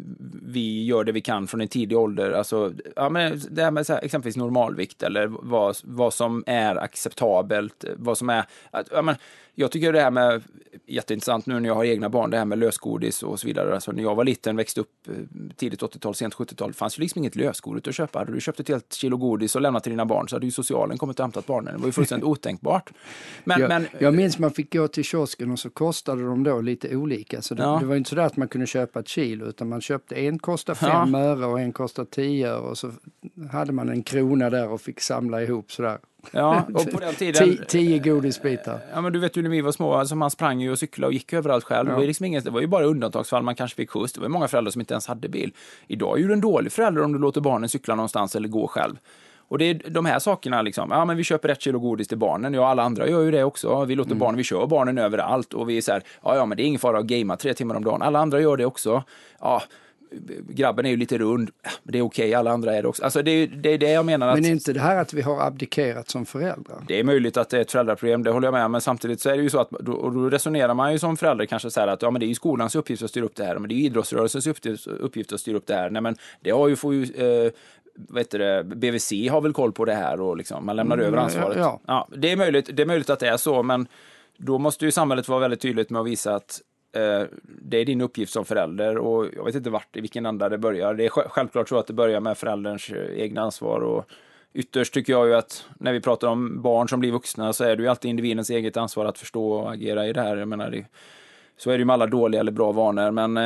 vi gör det vi kan från en tidig ålder. Alltså, ja, men det här med så här, exempelvis normalvikt eller vad, vad som är acceptabelt, vad som är... Ja, men, jag tycker det här med, jätteintressant nu när jag har egna barn, det här med lösgodis och så vidare. Alltså, när jag var liten, växte upp tidigt åttiotal, sent sjuttiotal, fanns ju liksom inget lösgodis att köpa. Hade du köpt ett helt kilo godis och lämnat till dina barn så hade ju socialen kommit och hämtat barnen. Det var ju fullständigt otänkbart. Men, jag, men, jag minns man fick gå till kiosken och så kostade de då lite olika. Så det, ja. det var inte så där att man kunde köpa ett kilo, utan man köpte en kostar fem ja. öre och en kostar tio öre och så hade man en krona där och fick samla ihop sådär. Ja, och på den tiden... T- tio godisbitar. Ja, men du vet ju när vi var små, alltså man sprang ju och cyklade och gick överallt själv. Ja. Det var liksom inget, det var ju bara undantagsfall, man kanske fick skjuts. Det var många föräldrar som inte ens hade bil. Idag är ju en dålig förälder om du låter barnen cykla någonstans eller gå själv. Och det är de här sakerna liksom, ja men vi köper ett kilo godis till barnen, ja alla andra gör ju det också. Vi låter mm. barnen, vi kör barnen överallt och vi är så här, ja ja men det är ingen fara att gamea tre timmar om dagen. Alla andra gör det också. Ja, grabben är ju lite rund, det är okej, alla andra är det också. Alltså det är det, är det jag menar. Att, men är inte det här att vi har abdikerat som föräldrar? Det är möjligt att det är ett föräldraproblem, det håller jag med, men samtidigt så är det ju så att, och då resonerar man ju som förälder kanske så här att ja men det är ju skolans uppgift att styra upp det här, men det är ju idrottsrörelsens uppgift, uppgift att styra upp det här. Nej men det har ju, får ju eh, vet du, B V C har väl koll på det här och liksom, man lämnar mm, över ansvaret. Ja, ja. Ja, det är möjligt, det är möjligt att det är så, men då måste ju samhället vara väldigt tydligt med att visa att det är din uppgift som förälder, och jag vet inte vart i vilken ända det börjar. Det är självklart så att det börjar med förälderns egna ansvar, och ytterst tycker jag ju att när vi pratar om barn som blir vuxna så är det ju alltid individens eget ansvar att förstå och agera i det här. Jag menar, det, så är det ju med alla dåliga eller bra vanor, men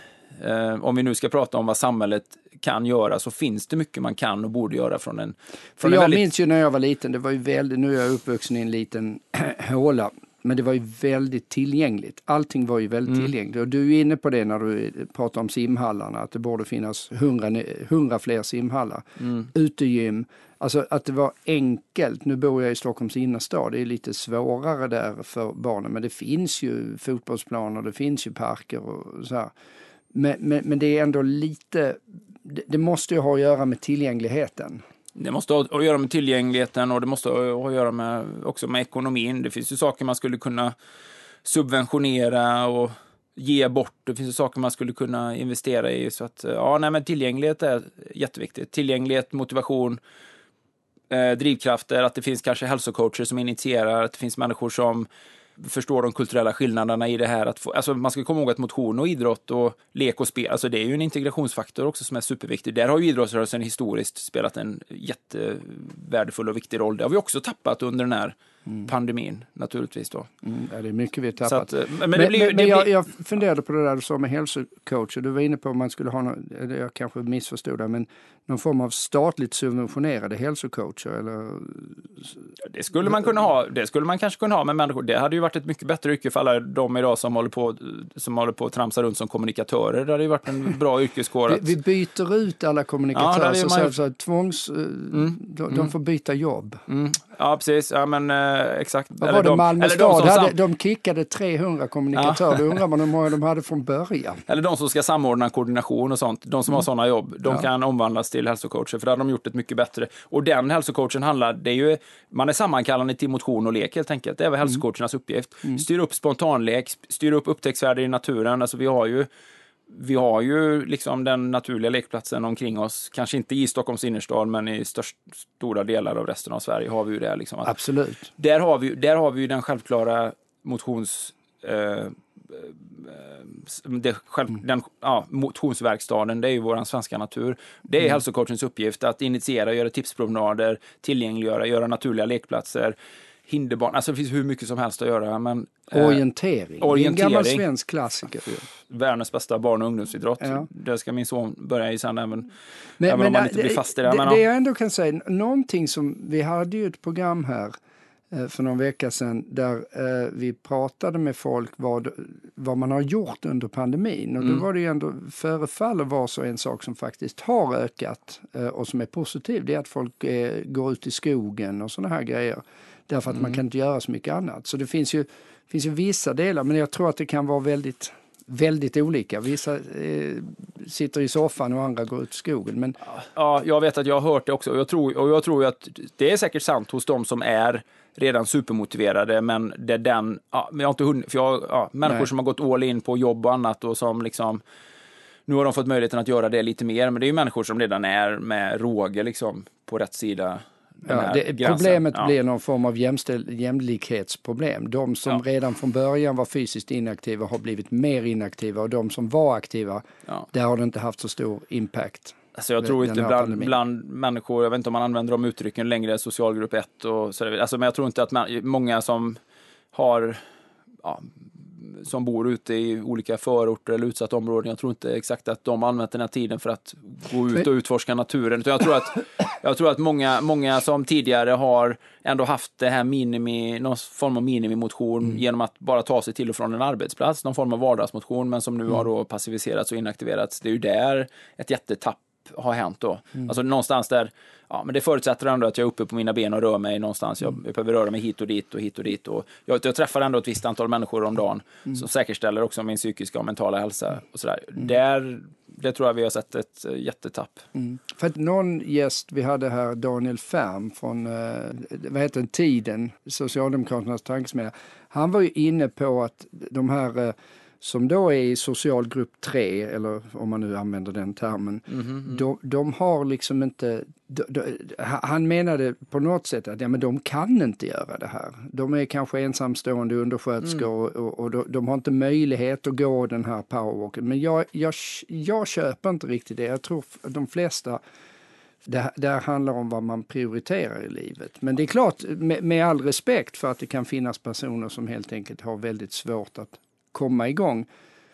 eh, om vi nu ska prata om vad samhället kan göra så finns det mycket man kan och borde göra från en... Från För jag en väldigt... minns ju när jag var liten, det var ju väldigt, nu är jag uppvuxen i en liten håla. Men det var ju väldigt tillgängligt. Allting var ju väldigt mm. tillgängligt. Och du är inne på det när du pratar om simhallarna. Att det borde finnas hundra, hundra fler simhallar. Mm. Utegym. Alltså att det var enkelt. Nu bor jag i Stockholms innerstad. Det är lite svårare där för barnen. Men det finns ju fotbollsplaner. Det finns ju parker och så här. Men, men, men det är ändå lite... Det, det måste ju ha att göra med tillgängligheten. Det måste ha att göra med tillgängligheten, och det måste ha att göra med, också med ekonomin. Det finns ju saker man skulle kunna subventionera och ge bort. Det finns ju saker man skulle kunna investera i. Så att, ja, nej, men tillgänglighet är jätteviktigt. Tillgänglighet, motivation, eh, drivkrafter, att det finns kanske hälsocoacher som initierar, att det finns människor som förstår de kulturella skillnaderna i det här. Att få, alltså man ska komma ihåg att motion och idrott och lek och spel, alltså det är ju en integrationsfaktor också som är superviktig. Där har ju idrottsrörelsen historiskt spelat en jättevärdefull och viktig roll. Det har vi också tappat under den här mm. pandemin, naturligtvis då. Mm, ja, det är mycket vi har tappat. Så att, men men, det blir, men, det men blir... jag, jag funderade på det där du sa med hälsocoach. Du var inne på om man skulle ha någon, eller jag kanske missförstod det, men någon form av statligt subventionerade hälsocoacher eller... Det skulle man kunna ha, det skulle man kanske kunna ha med människor. Det hade ju varit ett mycket bättre yrke för alla de idag som håller på som håller på att tramsa runt som kommunikatörer. Det hade ju varit en bra yrkeskår. Att... Vi, vi byter ut alla kommunikatörer, ja, så, man... så, så tvångs, mm. de, de får byta jobb. Mm. Ja, precis. Ja, men eh, exakt. Vad var det de, Malmö stad? De, hade, sam... de kickade trehundra kommunikatörer. Ja. Undrar man hur många de hade från början. Eller de som ska samordna koordination och sånt. De som mm. har sådana jobb. De ja. kan omvandlas till hälsocoacher. För det har de gjort ett mycket bättre. Och den hälsocoachen handlar, det är ju, man är sammankallande till motion och lek helt enkelt. Det är väl mm. hälsocoachernas uppgift. Mm. Styr upp spontanlek, styr upp upptäcktsvärden i naturen. Alltså vi har ju Vi har ju liksom den naturliga lekplatsen omkring oss. Kanske inte i Stockholms innerstad, men i störst, stora delar av resten av Sverige har vi ju det. Liksom. Absolut. Där har vi, där har vi ju den självklara motions... Eh, det själv, mm. den, ja, motionsverkstaden, det är ju våran svenska natur. Det är mm. hälsocoachens uppgift att initiera, göra tipspromenader, tillgängliggöra, göra naturliga lekplatser, hinderbarn, alltså det finns hur mycket som helst att göra. Men, eh, orientering. orientering. Det är en gammal svensk klassiker. Världens bästa barn- och ungdomsidrott. Ja. Det ska min son börja i sen, även, men, även men, om man inte blir fast i det. Det, men, det jag ändå kan säga, någonting som, vi hade ju ett program här för någon vecka sedan där eh, vi pratade med folk vad, vad man har gjort under pandemin. Och mm. då var det ju ändå, förefaller vara så en sak som faktiskt har ökat eh, och som är positiv. Det är att folk eh, går ut i skogen och sådana här grejer. Därför att mm. man kan inte göra så mycket annat. Så det finns ju, finns ju vissa delar, men jag tror att det kan vara väldigt, väldigt olika. Vissa eh, sitter i soffan och andra går ut i skogen. Men... Ja, jag vet att jag har hört det också. Och jag tror, och jag tror att det är säkert sant hos de som är redan supermotiverade, men det är den, ja, men jag har inte hunnit, för jag, ja, människor Nej. som har gått all in på jobb och annat och som liksom, nu har de fått möjligheten att göra det lite mer, men det är ju människor som redan är med råge liksom på rätt sida. Ja, det, problemet ja. blir någon form av jämställ, jämlikhetsproblem. De som ja. redan från början var fysiskt inaktiva har blivit mer inaktiva, och de som var aktiva, ja. där har det inte haft så stor impact. Alltså jag tror inte bland, bland människor, jag vet inte om man använder de uttrycken längre, socialgrupp ett och så, alltså, men jag tror inte att man, många som har ja, som bor ute i olika förorter eller utsatta områden, jag tror inte exakt att de har använt den här tiden för att gå ut och utforska naturen, utan jag tror att, jag tror att många, många som tidigare har ändå haft det här minimi, någon form av minimimotion mm. genom att bara ta sig till och från en arbetsplats, någon form av vardagsmotion, men som nu mm. har då passiviserats och inaktiverats. Det är ju där ett jättetapp har hänt då. Mm. Alltså någonstans där, ja, men det förutsätter ändå att jag är uppe på mina ben och rör mig någonstans. Jag mm. behöver röra mig hit och dit och hit och dit. Och jag, jag träffar ändå ett visst antal människor om dagen mm. som säkerställer också min psykiska och mentala hälsa och sådär. Mm. Där, det tror jag vi har sett ett uh, jättetapp. Mm. För att någon gäst vi hade här, Daniel Färm från, uh, vad heter den, Tiden, Socialdemokraternas tankesmedja. Han var ju inne på att de här uh, som då är i socialgrupp tre, eller om man nu använder den termen, mm, mm. De, de har liksom inte, de, de, han menade på något sätt att ja, men de kan inte göra det här. De är kanske ensamstående undersköterskor mm. och, och de, de har inte möjlighet att gå den här powerwalken. Men jag, jag, jag köper inte riktigt det. Jag tror att de flesta, det, det handlar om vad man prioriterar i livet. Men det är klart, med, med all respekt för att det kan finnas personer som helt enkelt har väldigt svårt att komma igång.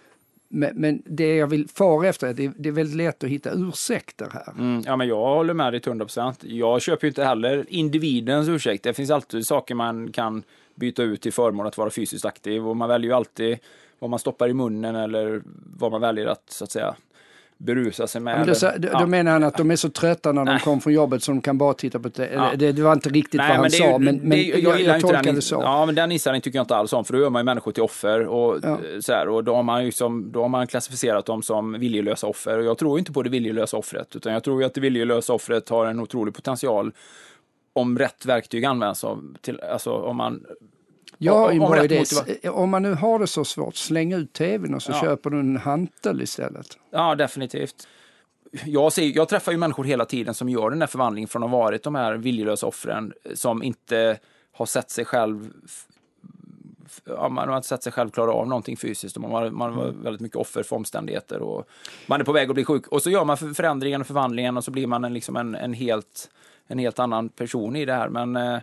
Men, men det jag vill fara efter är att det, det är väldigt lätt att hitta ursäkter här. Mm, ja, men jag håller med dig till hundra procent. Jag köper ju inte heller individens ursäkt. Det finns alltid saker man kan byta ut till förmån att vara fysiskt aktiv, och man väljer ju alltid vad man stoppar i munnen eller vad man väljer att, så att säga, berusa sig med. Men då, så, då, ja. då menar han att de är så trötta när de Nej. kom från jobbet så de kan bara titta på det. Ja. Det, det var inte riktigt Nej, vad han sa, men, men det, jag, jag, jag tolkar det så. Ja, men den inställningen tycker jag inte alls om, för då gör man ju människor till offer och, ja. så här, och då har man ju som, då har man klassificerat dem som viljelösa offer, och jag tror inte på det viljelösa offret, utan jag tror ju att det viljelösa offret har en otrolig potential om rätt verktyg används, av, till, alltså om man Ja, om, om, det, om man nu har det så svårt, släng ut tvn och så ja. köper du en hantel istället. Ja, definitivt. Jag, ser, jag träffar ju människor hela tiden som gör den här förvandlingen från att ha varit de här viljelösa offren som inte har sett sig själv ja, man har inte sett sig själv klara av någonting fysiskt, och man har, man har väldigt mycket offer för omständigheter och man är på väg att bli sjuk, och så gör man förändringen och förvandlingen och så blir man en, liksom en, en, helt, en helt annan person i det här. Men eh,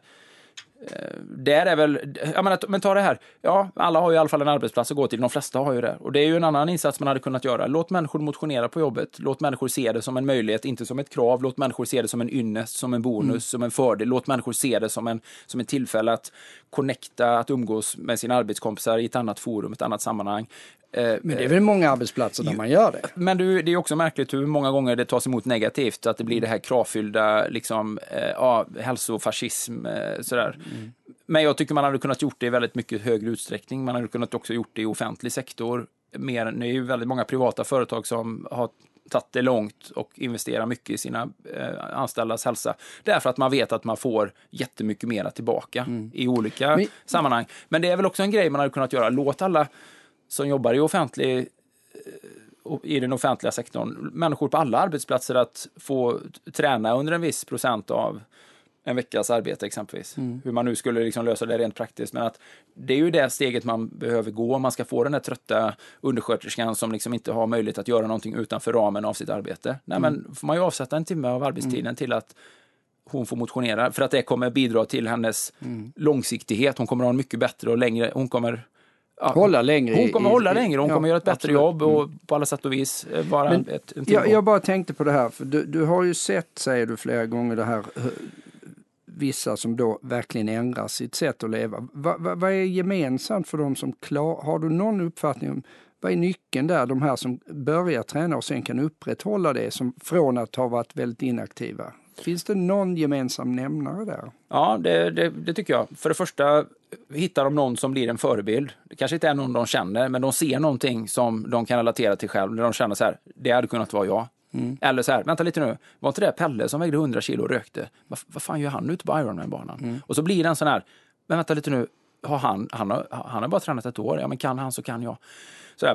där är väl, jag menar, men ta det här, ja, alla har ju i alla fall en arbetsplats att gå till, de flesta har ju det, och det är ju en annan insats man hade kunnat göra. Låt människor motionera på jobbet, låt människor se det som en möjlighet, inte som ett krav, låt människor se det som en ynnest, som en bonus, mm. som en fördel, låt människor se det som en, som en tillfälle att connecta, att umgås med sina arbetskompisar i ett annat forum, ett annat sammanhang. Men det är väl många arbetsplatser där man gör det. Men det är också märkligt hur många gånger det tas emot negativt, att det blir det här kravfyllda liksom, eh, ja, hälsofascism eh, sådär. Mm. Men jag tycker man hade kunnat gjort det i väldigt mycket högre utsträckning. Man hade kunnat också gjort det i offentlig sektor. Mer, det är ju väldigt många privata företag som har tagit det långt och investerar mycket i sina eh, anställdas hälsa. Därför att man vet att man får jättemycket mera tillbaka mm. i olika Men... sammanhang. Men det är väl också en grej man hade kunnat göra. Låt alla som jobbar i offentlig i den offentliga sektorn, människor på alla arbetsplatser, att få träna under en viss procent av en veckas arbete exempelvis. Mm. Hur man nu skulle liksom lösa det rent praktiskt, men att det är ju det steget man behöver gå om man ska få den här trötta undersköterskan som liksom inte har möjlighet att göra någonting utanför ramen av sitt arbete. Nej, mm. men får man ju avsätta en timme av arbetstiden mm. till att hon får motionera, för att det kommer bidra till hennes mm. långsiktighet. Hon kommer ha en mycket bättre och längre, hon kommer Ja, hålla längre. Hon kommer i, hålla längre, hon ja, kommer göra ett bättre absolut. jobb och mm. på alla sätt och vis vara Men ett, en jag, jag bara tänkte på det här, för du, du har ju sett, säger du flera gånger, det här vissa som då verkligen ändrar sitt sätt att leva. Va, va, vad är gemensamt för dem som klar, har du någon uppfattning om vad är nyckeln där, de här som börjar träna och sen kan upprätthålla det som från att ha varit väldigt inaktiva? Finns det någon gemensam nämnare där? Ja, det, det, det tycker jag. För det första hittar de någon som blir en förebild. Det kanske inte är någon de känner, men de ser någonting som de kan relatera till själv. När de känner så här, det hade kunnat vara jag. Mm. Eller så här, vänta lite nu, var inte det Pelle som vägde hundra kilo och rökte? Vad, vad fan gör han ute på Ironman-banan? Mm. Och så blir det en sån här, men vänta lite nu, har han, han, har, han har bara tränat ett år, ja men kan han så kan jag. Så här, va?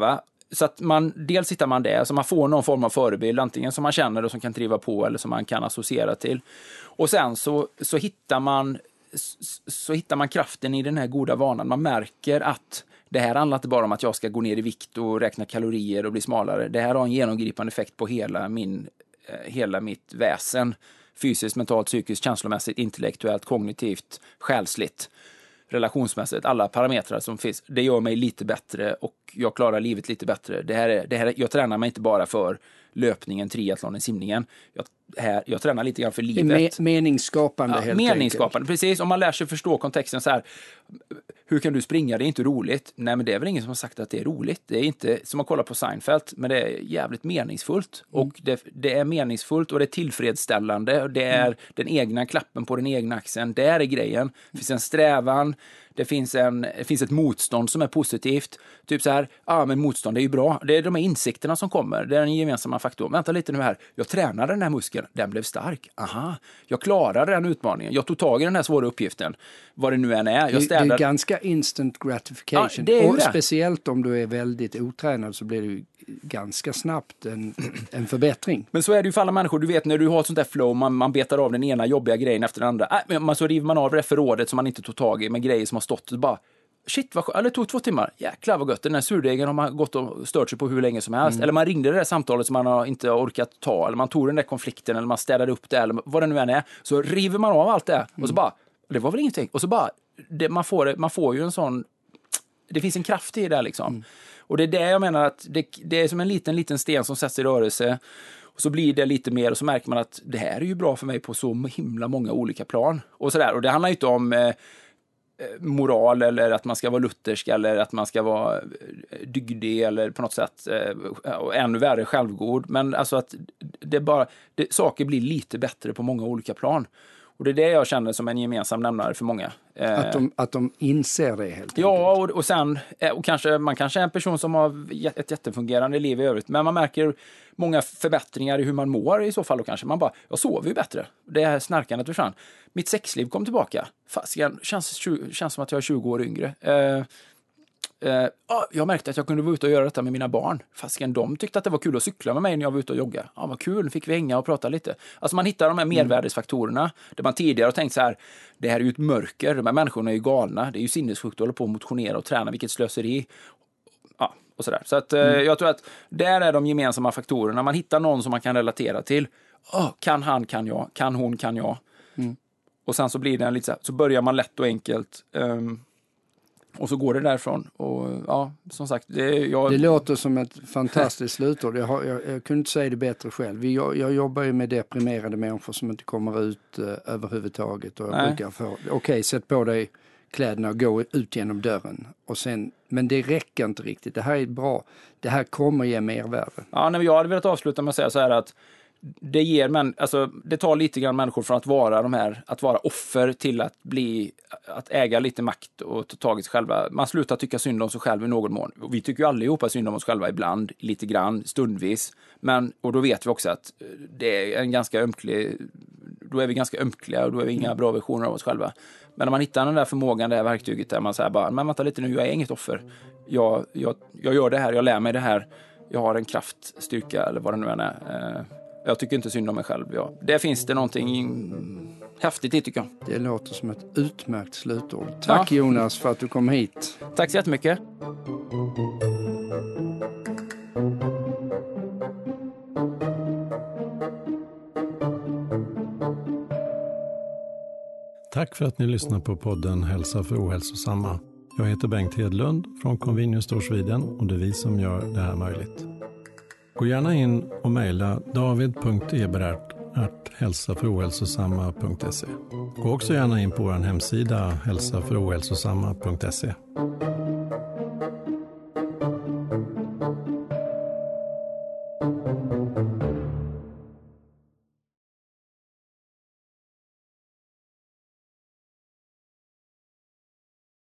så att man, dels hittar man det, så man får någon form av förebild, antingen som man känner och som kan driva på eller som man kan associera till. Och sen så, så, hittar man, så, så hittar man kraften i den här goda vanan. Man märker att det här handlar inte bara om att jag ska gå ner i vikt och räkna kalorier och bli smalare. Det här har en genomgripande effekt på hela, min, hela mitt väsen. Fysiskt, mentalt, psykiskt, känslomässigt, intellektuellt, kognitivt, själsligt, relationsmässigt, alla parametrar som finns. Det gör mig lite bättre och jag klarar livet lite bättre. Det här är, det här är, jag tränar mig inte bara för löpningen, triathlonen, simningen. Jag, här, jag tränar lite grann för livet. Me- meningsskapande ja, helt meningsskapande, enkelt. Precis. Om man lär sig förstå kontexten så här, hur kan du springa? Det är inte roligt. Nej, men det är väl ingen som har sagt att det är roligt. Det är inte som att kolla på Seinfeld, men det är jävligt meningsfullt. Mm. Och det, det är meningsfullt och det är tillfredsställande. Och det är mm. den egna klappen på den egna axeln. Det är grejen. Det finns en strävan. Det finns, en, det finns ett motstånd som är positivt. Typ så här, ja ah, men motstånd är ju bra. Det är de här insikterna som kommer. Det är den gemensamma faktorn. Vänta lite nu här. Jag tränade den här muskeln. Den blev stark. Aha. Jag klarade den utmaningen. Jag tog tag i den här svåra uppgiften. Vad det nu än är. Jag städade. Det är ganska instant gratification. Ja, det är och det. Speciellt om du är väldigt otränad så blir det ju ganska snabbt en, en förbättring. Men så är det ju för alla människor. Du vet när du har ett sånt där flow, man, man betar av den ena jobbiga grejen efter den andra. Äh, men man, så river man av det förrådet som man inte tog tag i med grejer som har stått och bara shit, vad, eller det tog två timmar. Jäklar vad gött. Den här surdegen har man gått och stört sig på hur länge som helst. Mm. Eller man ringde det där samtalet som man har inte orkat ta. Eller man tog den där konflikten eller man städade upp det eller vad det nu än är. Så river man av allt det mm. och så bara, det var väl ingenting. Och så bara, det, man, får, man får ju en sån, det finns en kraft i det där liksom. Mm. Och det är det jag menar att det, det är som en liten, liten sten som sätts i rörelse. Och så blir det lite mer och så märker man att det här är ju bra för mig på så himla många olika plan. Och sådär. Och det handlar ju inte om eh, moral eller att man ska vara luthersk eller att man ska vara dygdig eller på något sätt eh, och ännu värre självgod. Men alltså att det bara, det, saker blir lite bättre på många olika plan. Och det är det jag känner som en gemensam nämnare för många. Att de, att de inser det helt Ja, och, och sen och kanske, man kanske är en person som har ett jättefungerande liv i övrigt. Men man märker många förbättringar i hur man mår i så fall. Och kanske man bara, jag sover ju bättre. Det här snarkandet försvann. Mitt sexliv kom tillbaka. Fasiken, känns, känns som att jag är tjugo år yngre. Uh, Uh, jag märkte att jag kunde vara ute och göra detta med mina barn. Fastän de tyckte att det var kul att cykla med mig när jag var ute och jogga. Ja, vad kul, fick vi hänga och prata lite. Alltså man hittar de här mervärdesfaktorerna mm. där man tidigare har tänkt så här, det här är ju ett mörker, de här människorna är ju galna, det är ju sinnessjukt att hålla på och motionera och träna, vilket slöseri. Ja, och sådär. Så att uh, mm. jag tror att där är de gemensamma faktorerna. Man hittar någon som man kan relatera till. Oh, kan han, kan jag, kan hon, kan jag. Mm. Och sen så blir det en lite så här, så börjar man lätt och enkelt um, och så går det därifrån. Och ja, som sagt. Det, jag... det låter som ett fantastiskt slutord. Jag, har, jag, jag kunde inte säga det bättre själv. Jag, jag jobbar ju med deprimerade människor som inte kommer ut uh, överhuvudtaget. Och jag Nej. brukar få, okej, okay, sätt på dig kläderna och gå ut genom dörren. Och sen, men det räcker inte riktigt. Det här är bra. Det här kommer ge mervärde. Ja, nej, jag hade velat avsluta med att säga så här att det ger men alltså det tar lite grann människor från att vara de här att vara offer till att bli att äga lite makt och ta tag i sig själva. Man slutar tycka synd om sig själv i någon mån. Och vi tycker ju allihopa synd om oss själva ibland, lite grann, stundvis. Men och då vet vi också att det är en ganska ömklig, då är vi ganska ömkliga och då är vi inga bra versioner av oss själva. Men när man hittar den där förmågan, det här verktyget där man säger bara, men vänta lite nu, jag är inget offer. Jag, jag, jag gör det här, jag lär mig det här. Jag har en kraft, styrka eller vad det nu än är. Jag tycker inte synd om mig själv. Ja. Där finns det någonting häftigt i, tycker jag. Det låter som ett utmärkt slutord. Tack ja. Jonas för att du kom hit. Tack så jättemycket. Tack för att ni lyssnar på podden Hälsa för ohälsosamma. Jag heter Bengt Hedlund från Convenience Store Sweden och det är vi som gör det här möjligt. Gå gärna in och mejla david punkt eberhardt at hälsa för ohälsosamma punkt se. Gå också gärna in på vår hemsida hälsa för ohälsosamma punkt se.